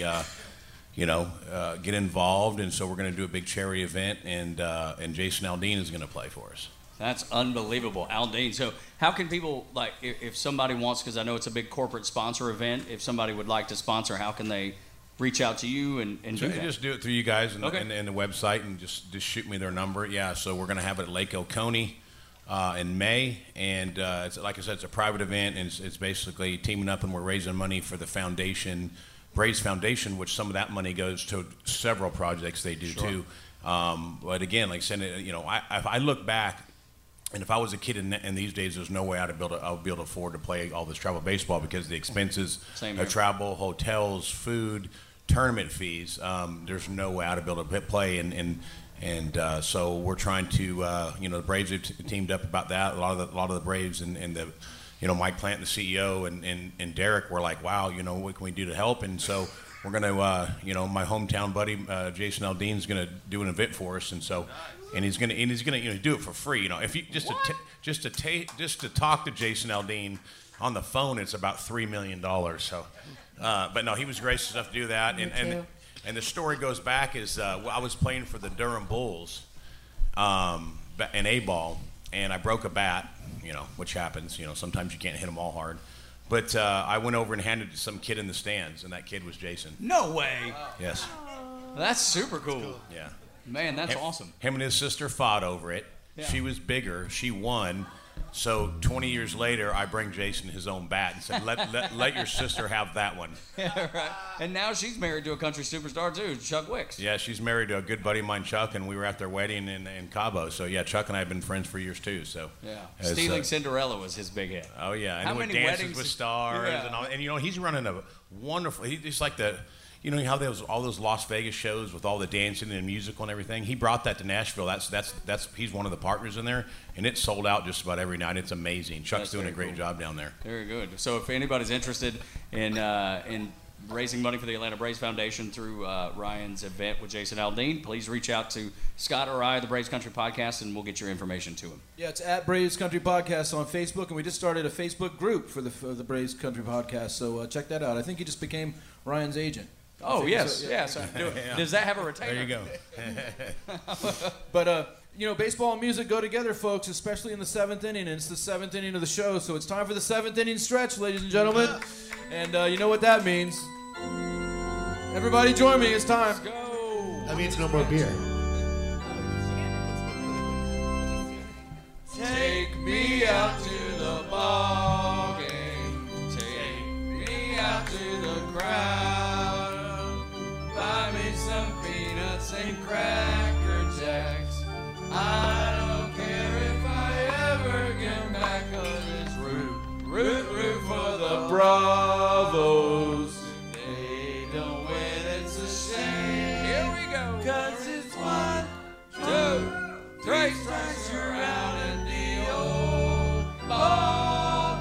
get involved, and so we're going to do a big charity event, and Jason Aldean is going to play for us. That's unbelievable, Aldean. So how can people, like, if somebody wants, because I know it's a big corporate sponsor event, if somebody would like to sponsor, how can they reach out to you and do that? Just do it through you guys and the website, and just shoot me their number. Yeah, so we're going to have it at Lake Oconee in May, and it's, like I said, it's a private event, and it's basically teaming up, and we're raising money for the foundation, Braves Foundation, which some of that money goes to several projects they do too. But again, like I said, if I look back, and if I was a kid in these days, there's no way I would be able to afford to play all this travel baseball because of the expenses of travel, hotels, food, tournament fees. There's no way I'd be able to play, and so we're trying to, the Braves have teamed up about that. A lot of the Braves and the, Mike Plant, the CEO, and Derek were like, wow, what can we do to help? And so we're going to, my hometown buddy Jason Aldean is going to do an event for us, and so. And he's gonna do it for free. If you just to talk to Jason Aldean on the phone, it's about $3 million. So, but no, he was gracious enough to do that. And the story goes back is I was playing for the Durham Bulls in A-ball, and I broke a bat. Which happens. Sometimes you can't hit them all hard. But I went over and handed it to some kid in the stands, and that kid was Jason. No way. Yes. That's super cool. Yeah. Man, that's awesome. Him and his sister fought over it. Yeah. She was bigger. She won. So 20 years later, I bring Jason his own bat and said, let your sister have that one. Yeah, right. And now she's married to a country superstar, too, Chuck Wicks. Yeah, she's married to a good buddy of mine, Chuck, and we were at their wedding in Cabo. So, yeah, Chuck and I have been friends for years, too. So yeah. Stealing Cinderella was his big hit. Oh, yeah. And how with many Dances weddings with Stars and all. And, he's running a wonderful – he's like the – you know how all those Las Vegas shows with all the dancing and musical and everything. He brought that to Nashville. He's one of the partners in there, and it's sold out just about every night. It's amazing. Chuck's doing a great job down there. Very good. So if anybody's interested in raising money for the Atlanta Braves Foundation through Ryan's event with Jason Aldean, please reach out to Scott or I, the Braves Country Podcast, and we'll get your information to him. Yeah, it's at Braves Country Podcast on Facebook, and we just started a Facebook group for the Braves Country Podcast, so check that out. I think he just became Ryan's agent. Oh, yes, yes. Does that have a retainer? There you go. But, baseball and music go together, folks, especially in the 7th inning, and it's the 7th inning of the show, so it's time for the 7th inning stretch, ladies and gentlemen. And you know what that means. Everybody join me, it's time. Let's go. That means no more beer. Take me out to the ball game. Take me out to the crowd. Buy me some peanuts and Cracker Jacks. I don't care if I ever get back, 'cause it's root for the Bravos. They don't win, it's a shame. Here we go. 'Cause it's 1, 2, 3 strikes, you're out in the old ball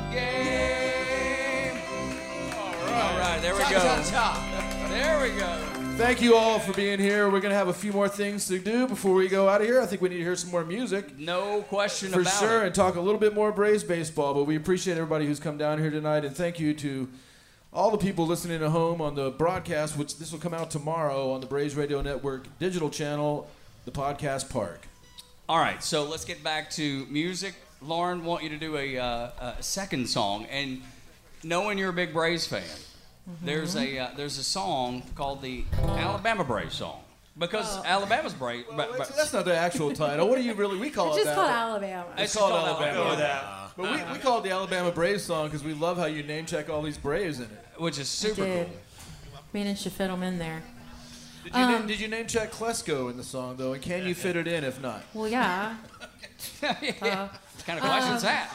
game. All right, there we go. There we go. Thank you all for being here. We're going to have a few more things to do before we go out of here. I think we need to hear some more music. No question for about sure, it. and talk a little bit more Braves baseball. But we appreciate everybody who's come down here tonight, and thank you to all the people listening at home on the broadcast, which this will come out tomorrow on the Braves Radio Network digital channel, the Podcast Park. All right, so let's get back to music. Lauren, want you to do a second song, and knowing you're a big Braves fan, there's a song called the Alabama Braves song, because Alabama's Braves. That's not the actual title. What do you really? We call It's it just that. called Alabama. It's called Alabama. But we call it the Alabama Braves song because we love how you name check all these Braves in it, which is super cool. Managed to fit them in there. Did you name check Klesko in the song though? And can you fit it in if not? Well, yeah. What kind of question is that?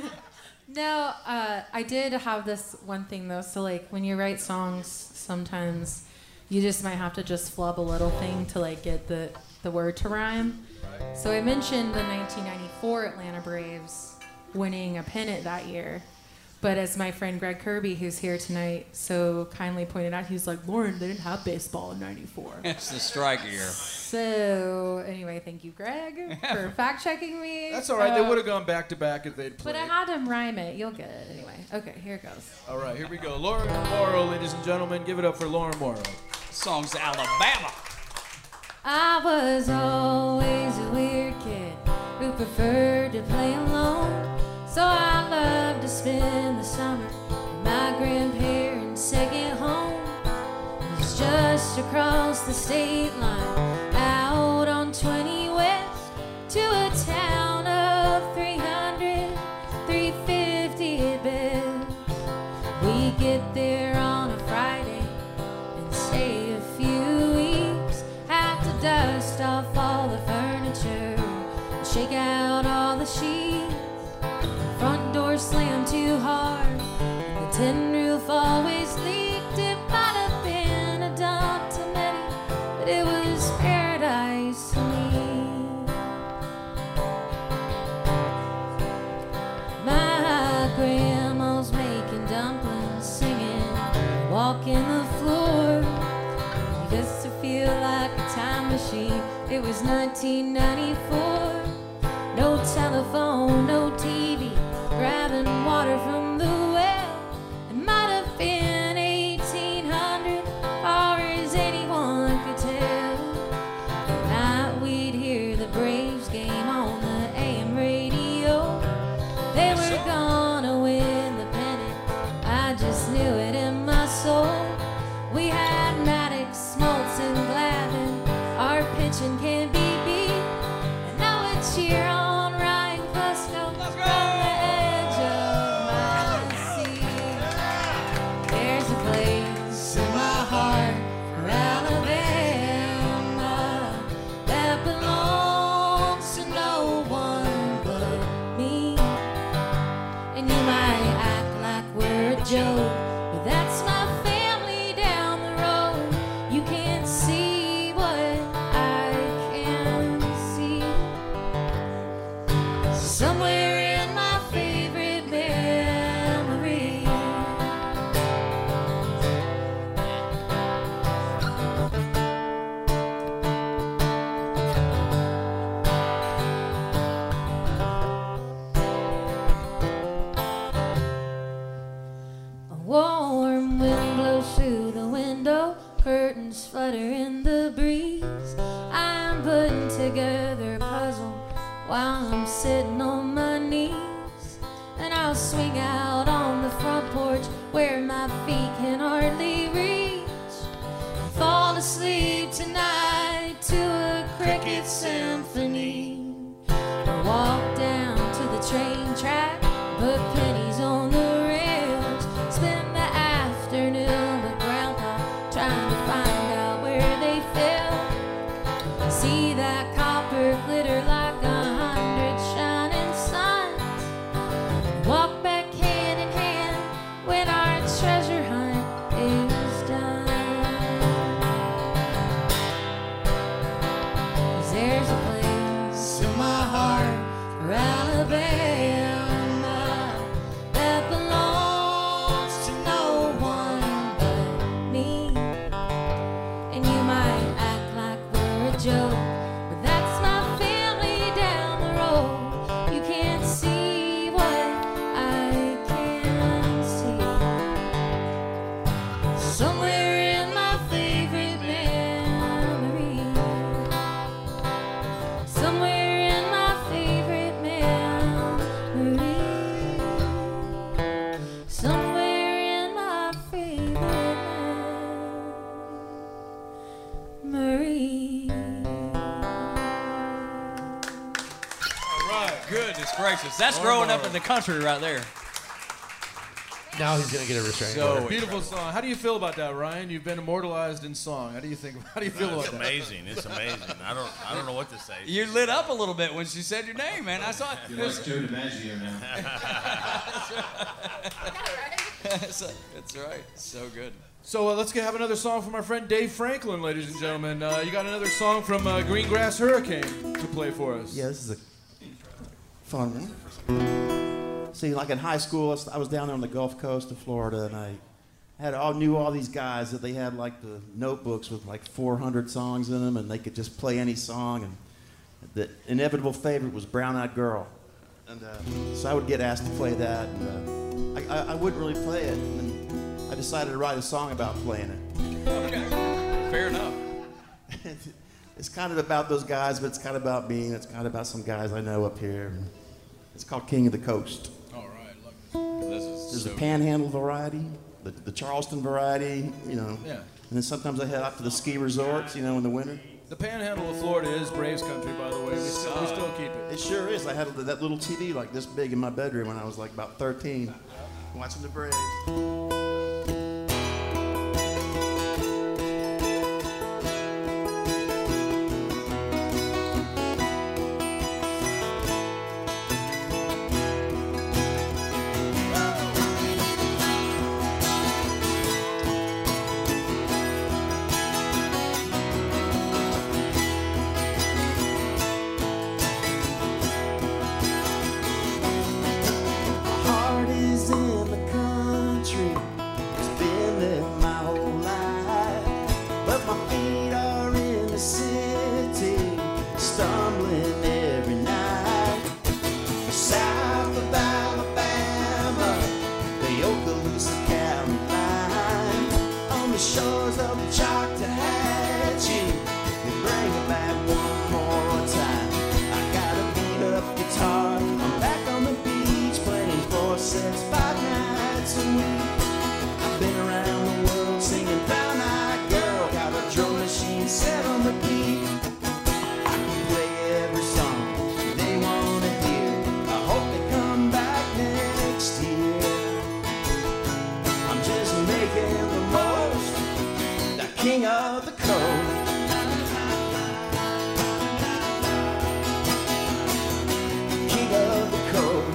No, I did have this one thing though. So like when you write songs, sometimes you just might have to just flub a little thing to like get the word to rhyme. Right. So I mentioned the 1994 Atlanta Braves winning a pennant that year. But as my friend Greg Kirby, who's here tonight, so kindly pointed out, he was like, Lauren, they didn't have baseball in 94. It's the strike year. So anyway, thank you, Greg, for fact-checking me. That's all right. They would have gone back-to-back if they'd played. But I had him rhyme it. You'll get it anyway. Okay, here it goes. All right, here we go. Lauren Morrow, ladies and gentlemen. Give it up for Lauren Morrow. The song's Alabama. I was always a weird kid who preferred to play alone. So I loved to spend the summer in my grandparents' second home. It's just across the state line, out on 20 West, to a town of 300, 350 at best. We get there on a Friday and stay a few weeks. Have to dust off all the furniture and shake out all the sheets. Front door slammed too hard, the tin roof always leaked. It might have been a dump to many, but it was paradise to me. My grandma's making dumplings, singing, walking the floor. I used to feel like a time machine. It was 1994. No telephone, no TV, grabbing water from the well. It might have been 1800, far as anyone could tell. At night we'd hear the Braves game on the AM radio. They were gonna win the pennant, I just knew it in my soul. We had Maddox, Smoltz, and Glavine, our pitching can't be beat. And now it's cheer on Ryan Klesko from the edge of my window, curtains flutter in the breeze. I'm putting together a puzzle while I'm sitting on my knees. And I'll swing out on the front porch where my feet can hardly reach. Fall asleep tonight to a cricket symphony. Or walk down to the train track, put pennies on the rails. Spend the afternoon with Grandpa trying to find out where they fell. See that copper glitter like 100 shining suns. Walk back hand in hand when our treasure hunt is done. 'Cause there's a place in my heart for Alabama that belongs to no one but me. And you might act like we're a joke, but that's my family down the road. You can't see what I can see. Somewhere in my favorite memory. Somewhere in my favorite memory. Somewhere in my favorite memory. All right, goodness gracious. That's growing up in the country right there. Now he's gonna get a restraining So order. Beautiful song. How do you feel about that, Ryan? You've been immortalized in song. How do you feel about It's that? amazing. It's amazing. I don't know what to say. You lit up a little bit when she said your name, man. I saw it. You're like Joe DiMaggio now. That's right. So good. So let's have another song from our friend Dave Franklin, ladies and gentlemen. You got another song from Greengrass Hurricane to play for us. Yeah, this is a fun one. See, like in high school, I was down there on the Gulf Coast of Florida, and I knew all these guys that they had like the notebooks with like 400 songs in them, and they could just play any song. And the inevitable favorite was Brown Eyed Girl, and so I would get asked to play that, and I wouldn't really play it, and I decided to write a song about playing it. Okay, fair enough. It's kind of about those guys, but it's kind of about me, and it's kind of about some guys I know up here. It's called King of the Coast. All right, love this. There's the Panhandle variety, the Charleston variety, you know. Yeah. And then sometimes I head out to the ski resorts, you know, in the winter. The Panhandle of Florida is Braves country, by the way. We still keep it. It sure is. I had that little TV like this big in my bedroom when I was like about 13, watching the Braves. Heart is in the country, it's been there my whole life. But my feet are in the city, stumbling every night. South of Alabama, the Okaloosa County line. On the shores of the Choctawhatchee, we bring it back one more time. I got a beat up guitar, I'm back on the beach playing 4 sets, 5 nights a week. I've been around the world singing Brown Eyed Girl, got a drum machine set on the beat. I can play every song they wanna hear. I hope they come back next year. I'm just making the most, the king of the coast. King of the coast.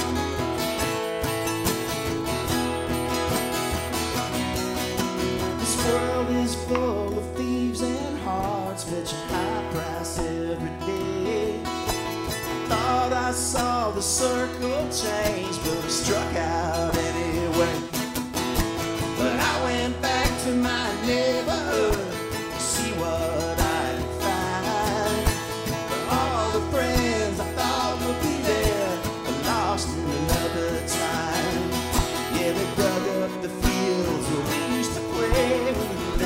This world is full of thieves and hearts, fetch a high price every day. Thought I saw the circle change, but it struck out anyway. But I went back to my neighborhood to see what I could find. But all the friends I thought would be there are lost in another time. Yeah, they dug up the fields where we used to play when we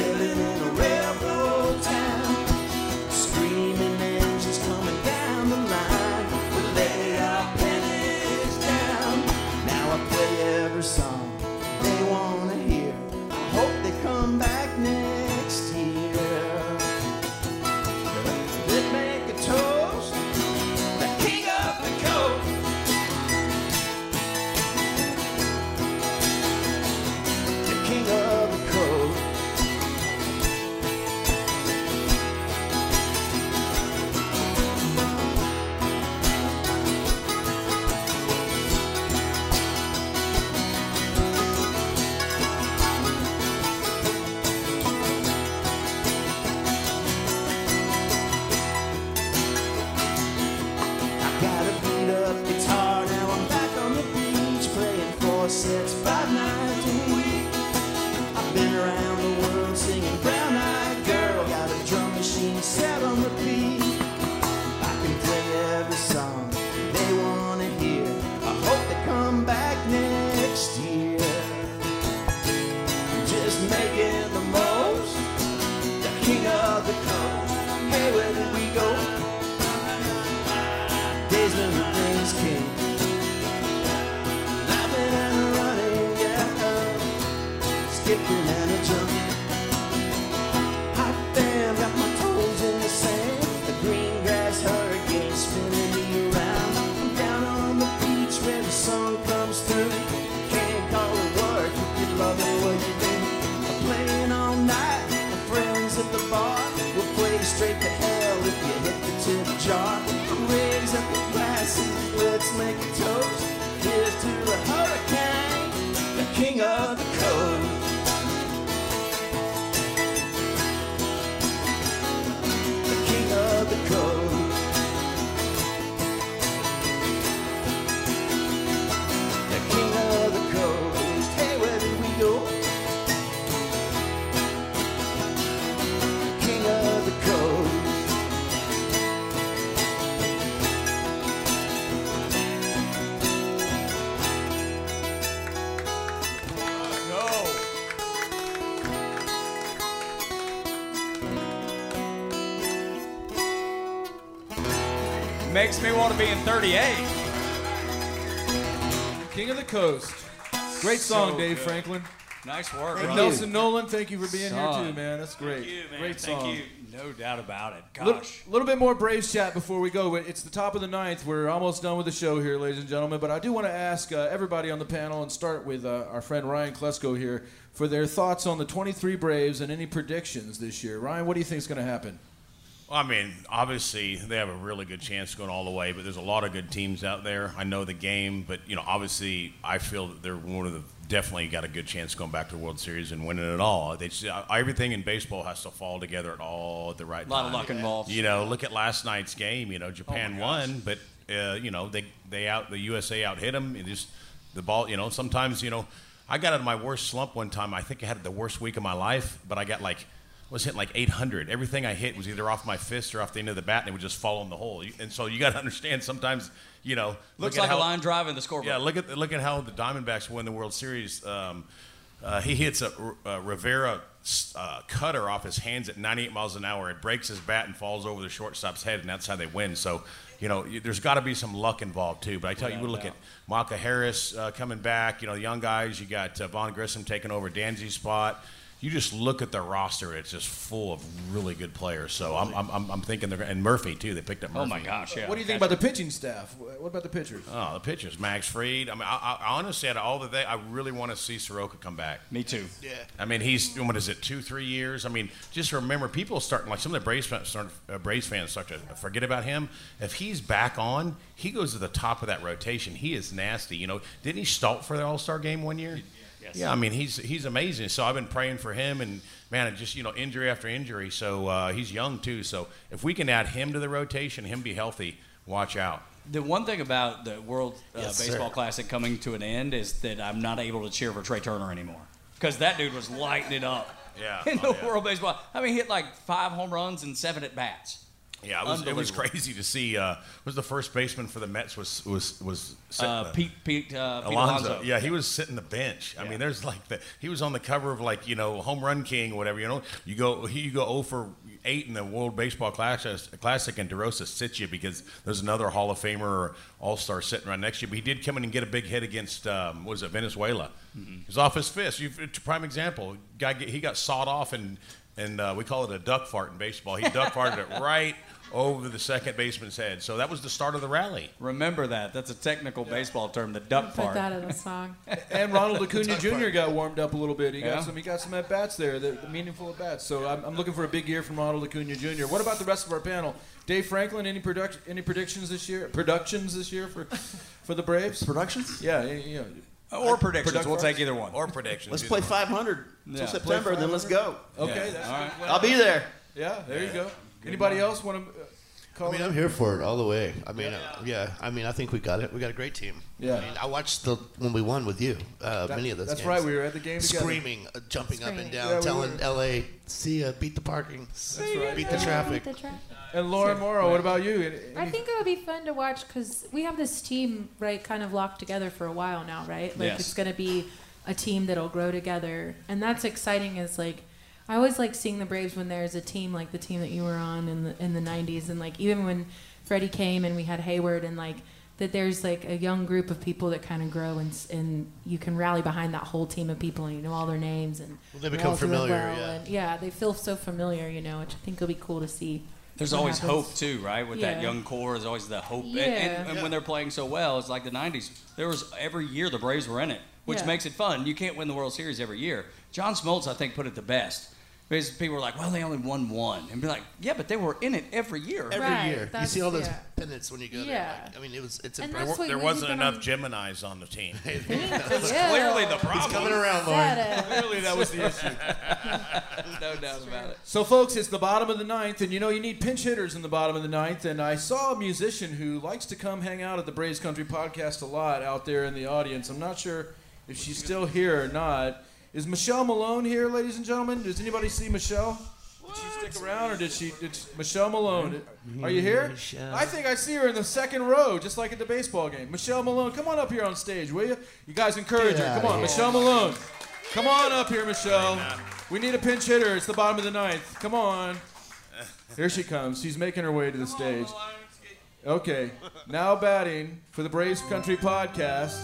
Makes me want to be in 38. King of the Coast. Great song, So Dave good. Franklin. Nice work, And brother. Nelson Nolan, thank you for being Son. here too, man. That's great. Thank you, man. Great Thank song. you. No doubt about it. Little, Gosh. little bit more Braves chat before we go. It's the top of the ninth. We're almost done with the show here, ladies and gentlemen. But I do want to ask everybody on the panel and start with our friend Ryan Klesko here for their thoughts on the 23 Braves and any predictions this year. Ryan, what do you think is going to happen? Well, I mean, obviously they have a really good chance going all the way, but there's a lot of good teams out there. I know the game, but obviously I feel that they're one of the definitely got a good chance going back to the World Series and winning it all. They just, everything in baseball has to fall together at the right time. A lot of luck involved. Look at last night's game. Japan won, but the USA out hit them. It just the ball. Sometimes I got out of my worst slump one time. I think I had the worst week of my life, but I got was hitting 800. Everything I hit was either off my fist or off the end of the bat, and it would just fall in the hole. And so you got to understand sometimes, Looks like a line drive in the scoreboard. Yeah, look at how the Diamondbacks win the World Series. He hits a Rivera cutter off his hands at 98 miles an hour. It breaks his bat and falls over the shortstop's head, and that's how they win. So, there's got to be some luck involved too. But I tell you, we look at Maka Harris coming back. The young guys. You got Vaughn Grissom taking over Danzy's spot. You just look at the roster; it's just full of really good players. So I'm thinking and Murphy too. They picked up Murphy. Oh my gosh! Yeah. What do you think about the pitching staff? What about the pitchers? Oh, the pitchers, Max Fried. I mean, I honestly, out of all the I really want to see Soroka come back. Me too. Yeah. I mean, he's what is it, 2-3 years? I mean, just remember, people starting some of the Braves fans start to forget about him. If he's back on, he goes to the top of that rotation. He is nasty. Didn't he start for the All-Star game one year? Yes. Yeah, I mean, he's amazing. So I've been praying for him, and man, it just injury after injury. So he's young too. So if we can add him to the rotation, him be healthy, watch out. The one thing about the World Baseball sir. Classic coming to an end is that I'm not able to cheer for Trey Turner anymore because that dude was lighting it up in the World Baseball. I mean, he hit 5 home runs and 7 at bats. Yeah, it was crazy to see. Was the first baseman for the Mets was Pete Alonso. Yeah, he was sitting the bench. I mean, there's he was on the cover of Home Run King or whatever. You go 0 for 8 in the World Baseball Classic, and DeRosa sits you because there's another Hall of Famer or All-Star sitting right next to you. But he did come in and get a big hit against Venezuela. Mm-hmm. He was off his fist. Prime example. He got sawed off and we call it a duck fart in baseball. He duck farted it right over the second baseman's head. So that was the start of the rally. Remember that. That's a technical baseball term, the duck Put fart. that in the song. And Ronald Acuna Jr. got warmed up a little bit. He got some at bats there, the meaningful at bats. So I'm looking for a big year from Ronald Acuna Jr. What about the rest of our panel? Dave Franklin, any predictions this year? Productions this year for the Braves? Productions? Yeah. Or predictions. We'll take either one. Or predictions. Let's play 500 until September, then let's go. Okay, that's all right. I'll be there. Yeah, there you go. Anybody else want to call? I'm here for it all the way. I mean, I think we got it. We got a great team. Yeah. I mean, I watched when we won with you. Many of those. That's games. right. We were at the game together. Screaming, jumping up and down, Yeah, telling LA, "See ya, beat the parking, beat the traffic." And Lauren Morrow, what about you? I think it would be fun to watch because we have this team, right, kind of locked together for a while now, right? It's going to be a team that'll grow together. And that's exciting is, I always like seeing the Braves when there's a team like the team that you were on in the 90s. And, even when Freddie came and we had Hayward and, that there's, a young group of people that kind of grow and you can rally behind that whole team of people and you know all their names. And they become familiar, And, they feel so familiar, which I think will be cool to see. There's always hope too, right? With that young core, there's always the hope. Yeah. And when they're playing so well, it's like the 90s. There was every year the Braves were in it, which makes it fun. You can't win the World Series every year. John Smoltz, I think, put it the best. Because people were like, well, they only won one. And be like, yeah, but they were in it every year. Every year. You see all those pennants when you go there. I mean, it's and impressive. There wasn't enough Geminis on the team. That's clearly the problem. He's coming around, Lauren. Clearly that was the issue. No doubt about it. So, folks, it's the bottom of the ninth, and you need pinch hitters in the bottom of the ninth. And I saw a musician who likes to come hang out at the Braves Country Podcast a lot out there in the audience. I'm not sure if she's still here or not. Is Michelle Malone here, ladies and gentlemen? Does anybody see Michelle? Did she stick around, or it's Michelle Malone? Are you here? Michelle. I think I see her in the second row, just like at the baseball game. Michelle Malone, come on up here on stage, will you? You guys encourage her. Come on, Michelle Malone. Come on up here, Michelle. We need a pinch hitter. It's the bottom of the ninth. Come on. Here she comes. She's making her way to the stage. Okay, now batting for the Braves Country Podcast,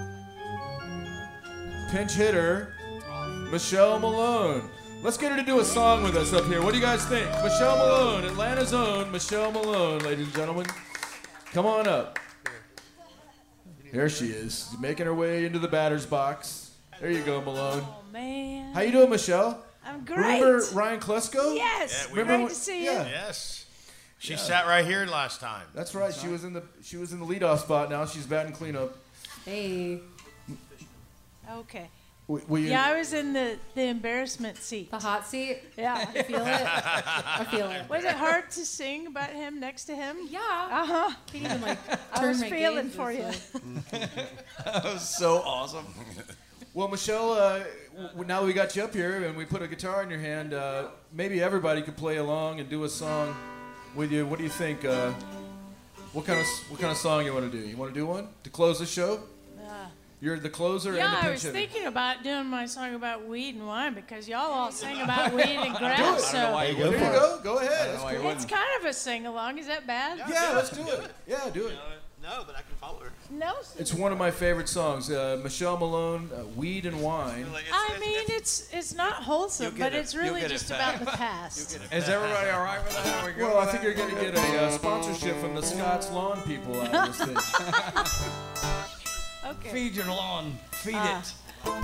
pinch hitter, Michelle Malone. Let's get her to do a song with us up here. What do you guys think? Michelle Malone, Atlanta's own Michelle Malone, ladies and gentlemen. Come on up. There she is, making her way into the batter's box. There you go, Malone. Oh, man. How you doing, Michelle? I'm great. Remember Ryan Klesko? Yes. Yeah, Great to see you. Yes. She sat right here last time. That's right. She was in the leadoff spot. Now she's batting cleanup. Hey. Okay. Were you, Yeah, I was in the embarrassment seat. The hot seat? Yeah. I feel it. I feel it. Was it hard to sing about him next to him? Yeah. Uh-huh. Can't even, like, I turn was my feeling gaze for you. this way. That was so awesome. Well, Michelle, now that we got you up here and we put a guitar in your hand, maybe everybody could play along and do a song with you. What do you think? What kind of song you want to do? You want to do one to close the show? You're the closer and the Yeah, I pinch was hitter. thinking about doing my song about weed and wine because y'all all sing about weed and grass. Do it. So I don't know why you There you wouldn't. go. Go ahead. I don't That's know why you cool. it's kind of a sing-along. Is that bad? Yeah, let's do it. Yeah, do it. No, but I can follow her. No. It's one of my favorite songs. Michelle Malone, Weed and Wine. I mean, it's not wholesome, but it's really get it just fast. about the past. Is everybody all right with that? Are we good Well, I with think that? you're going to get a sponsorship from the Scott's Lawn people out of this thing. Okay. Feed your lawn. Feed it.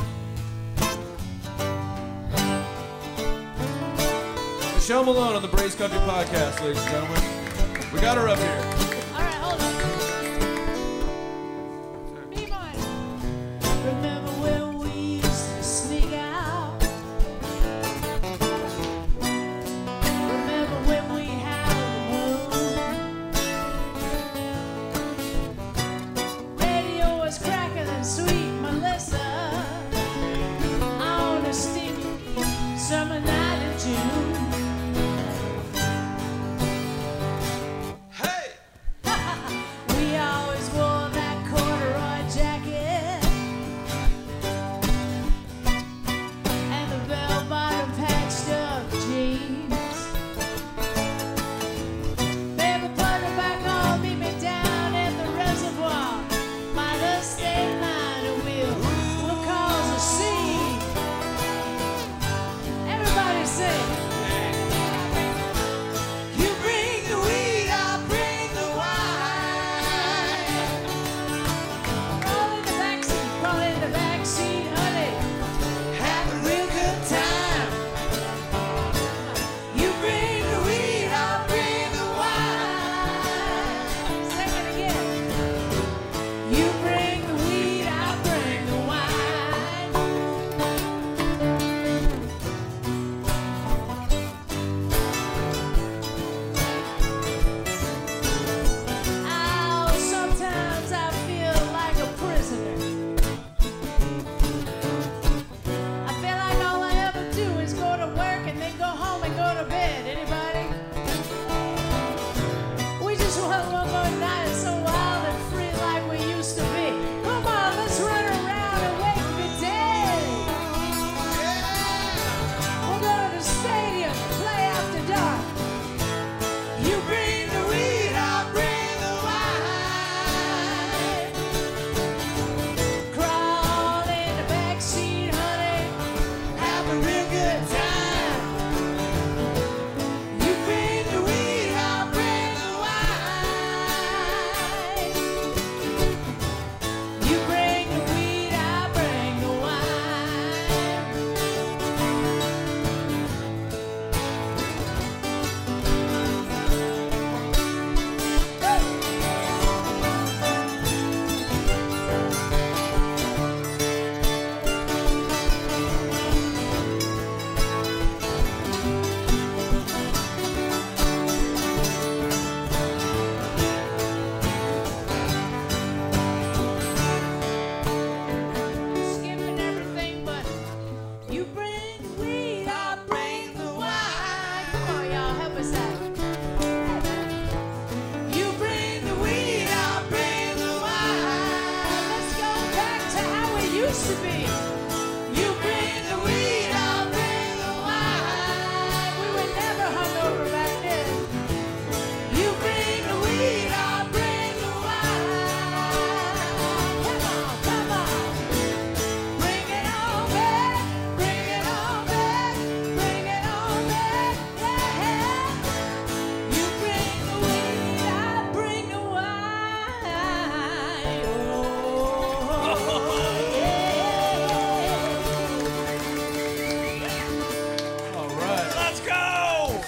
Michelle Malone on the Braves Country Podcast, ladies and gentlemen. We got her up here. All right, hold on. Be mine. Remember when we used to sneak out? Remember when we had the moon? Radio was cracking and sweet Melissa on a steamy summer night in June. Hey!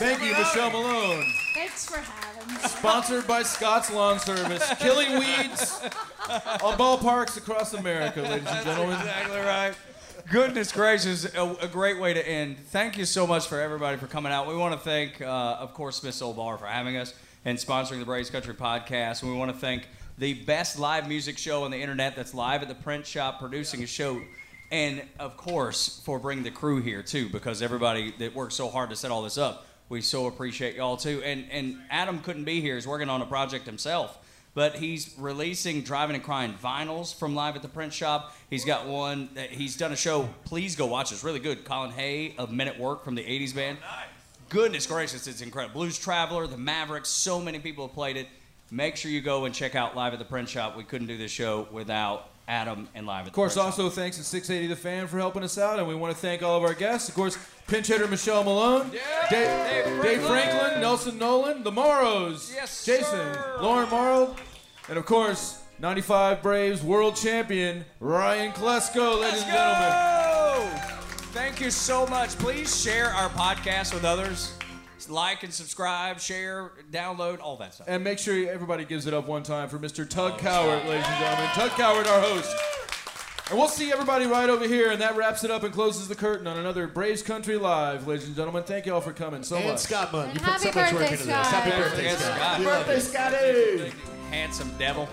Thank you, Michelle Malone. Thanks for having me. Sponsored by Scott's Lawn Service, killing weeds on ballparks across America, ladies and gentlemen. Exactly right. Goodness gracious, a great way to end. Thank you so much for everybody for coming out. We want to thank, of course, Smith's Old Bar for having us and sponsoring the Braves Country Podcast. And we want to thank the best live music show on the internet that's live at the Print Shop, producing a show. And, of course, for bringing the crew here, too, because everybody that worked so hard to set all this up, we so appreciate y'all, too. And Adam couldn't be here. He's working on a project himself. But he's releasing Driving and Crying vinyls from live at the Print Shop. He's got one. He's done a show. Please go watch it. It's really good. Colin Hay of Men at Work from the 80s band. Goodness gracious, it's incredible. Blues Traveler, The Mavericks, so many people have played it. Make sure you go and check out Live at the Print Shop. We couldn't do this show without Adam and Live at the Print Shop. Of course, also thanks to 680 The Fan for helping us out, and we want to thank all of our guests. Of course, pinch hitter Michelle Malone, Dave Franklin, Nelson Nolan, The Morrows, Jason, Lauren Morrow, and of course, 95 Braves world champion Ryan Klesko, ladies and gentlemen. Thank you so much. Please share our podcast with others. Like and subscribe, share, download, all that stuff. And make sure everybody gives it up one time for Mr. Tug Cowart, ladies and gentlemen. Tug Cowart, our host. And we'll see everybody right over here, and that wraps it up and closes the curtain on another Braves Country Live, ladies and gentlemen. Thank you all for coming so much. And Scott Munn, you put Happy so much work birthday, into this. Scott. Happy birthday, Scott. Happy birthday, Scotty. Handsome devil.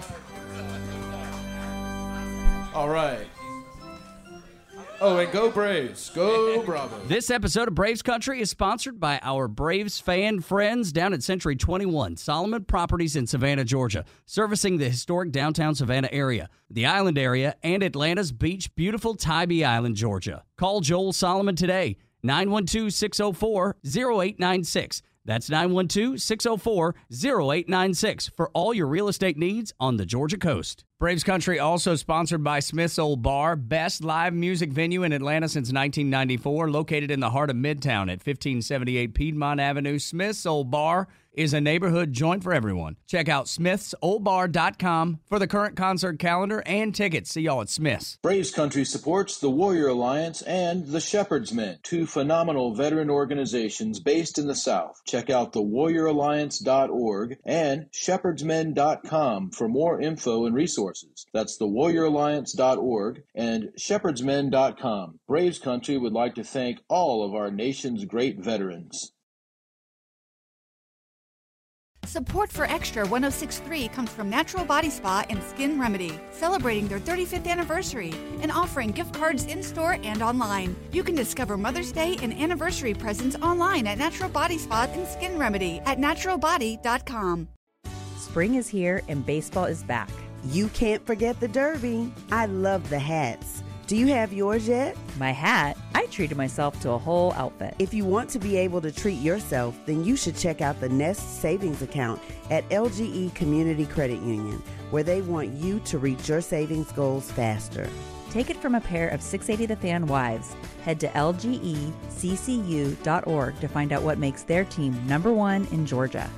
All right. Oh, and go Braves. Go Bravo. This episode of Braves Country is sponsored by our Braves fan friends down at Century 21, Solomon Properties in Savannah, Georgia, servicing the historic downtown Savannah area, the island area, and Atlanta's beach, beautiful Tybee Island, Georgia. Call Joel Solomon today, 912-604-0896. That's 912-604-0896 for all your real estate needs on the Georgia coast. Braves Country also sponsored by Smith's Old Bar, best live music venue in Atlanta since 1994, located in the heart of Midtown at 1578 Piedmont Avenue. Smith's Old Bar is a neighborhood joint for everyone. Check out smithsoldbar.com for the current concert calendar and tickets. See y'all at Smith's. Braves Country supports the Warrior Alliance and the Shepherd's Men, two phenomenal veteran organizations based in the South. Check out thewarrioralliance.org and shepherdsmen.com for more info and resources. That's thewarrioralliance.org and shepherdsmen.com. Braves Country would like to thank all of our nation's great veterans. Support for Extra 106.3 comes from Natural Body Spa and Skin Remedy, celebrating their 35th anniversary and offering gift cards in-store and online. You can discover Mother's Day and anniversary presents online at Natural Body Spa and Skin Remedy at naturalbody.com. Spring is here and baseball is back. You can't forget the Derby. I love the hats. Do you have yours yet? My hat? I treated myself to a whole outfit. If you want to be able to treat yourself, then you should check out the Nest Savings Account at LGE Community Credit Union, where they want you to reach your savings goals faster. Take it from a pair of 680 The Fan wives. Head to lgeccu.org to find out what makes their team #1 in Georgia.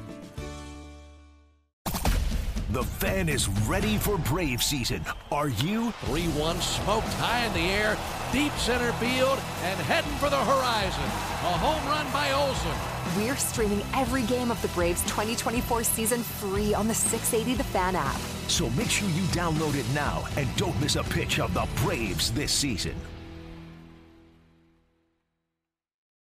The Fan is ready for Brave season. Are you? 3-1 smoked high in the air, deep center field, and heading for the horizon. A home run by Olsen. We're streaming every game of the Braves 2024 season free on the 680 The Fan app. So make sure you download it now and don't miss a pitch of the Braves this season.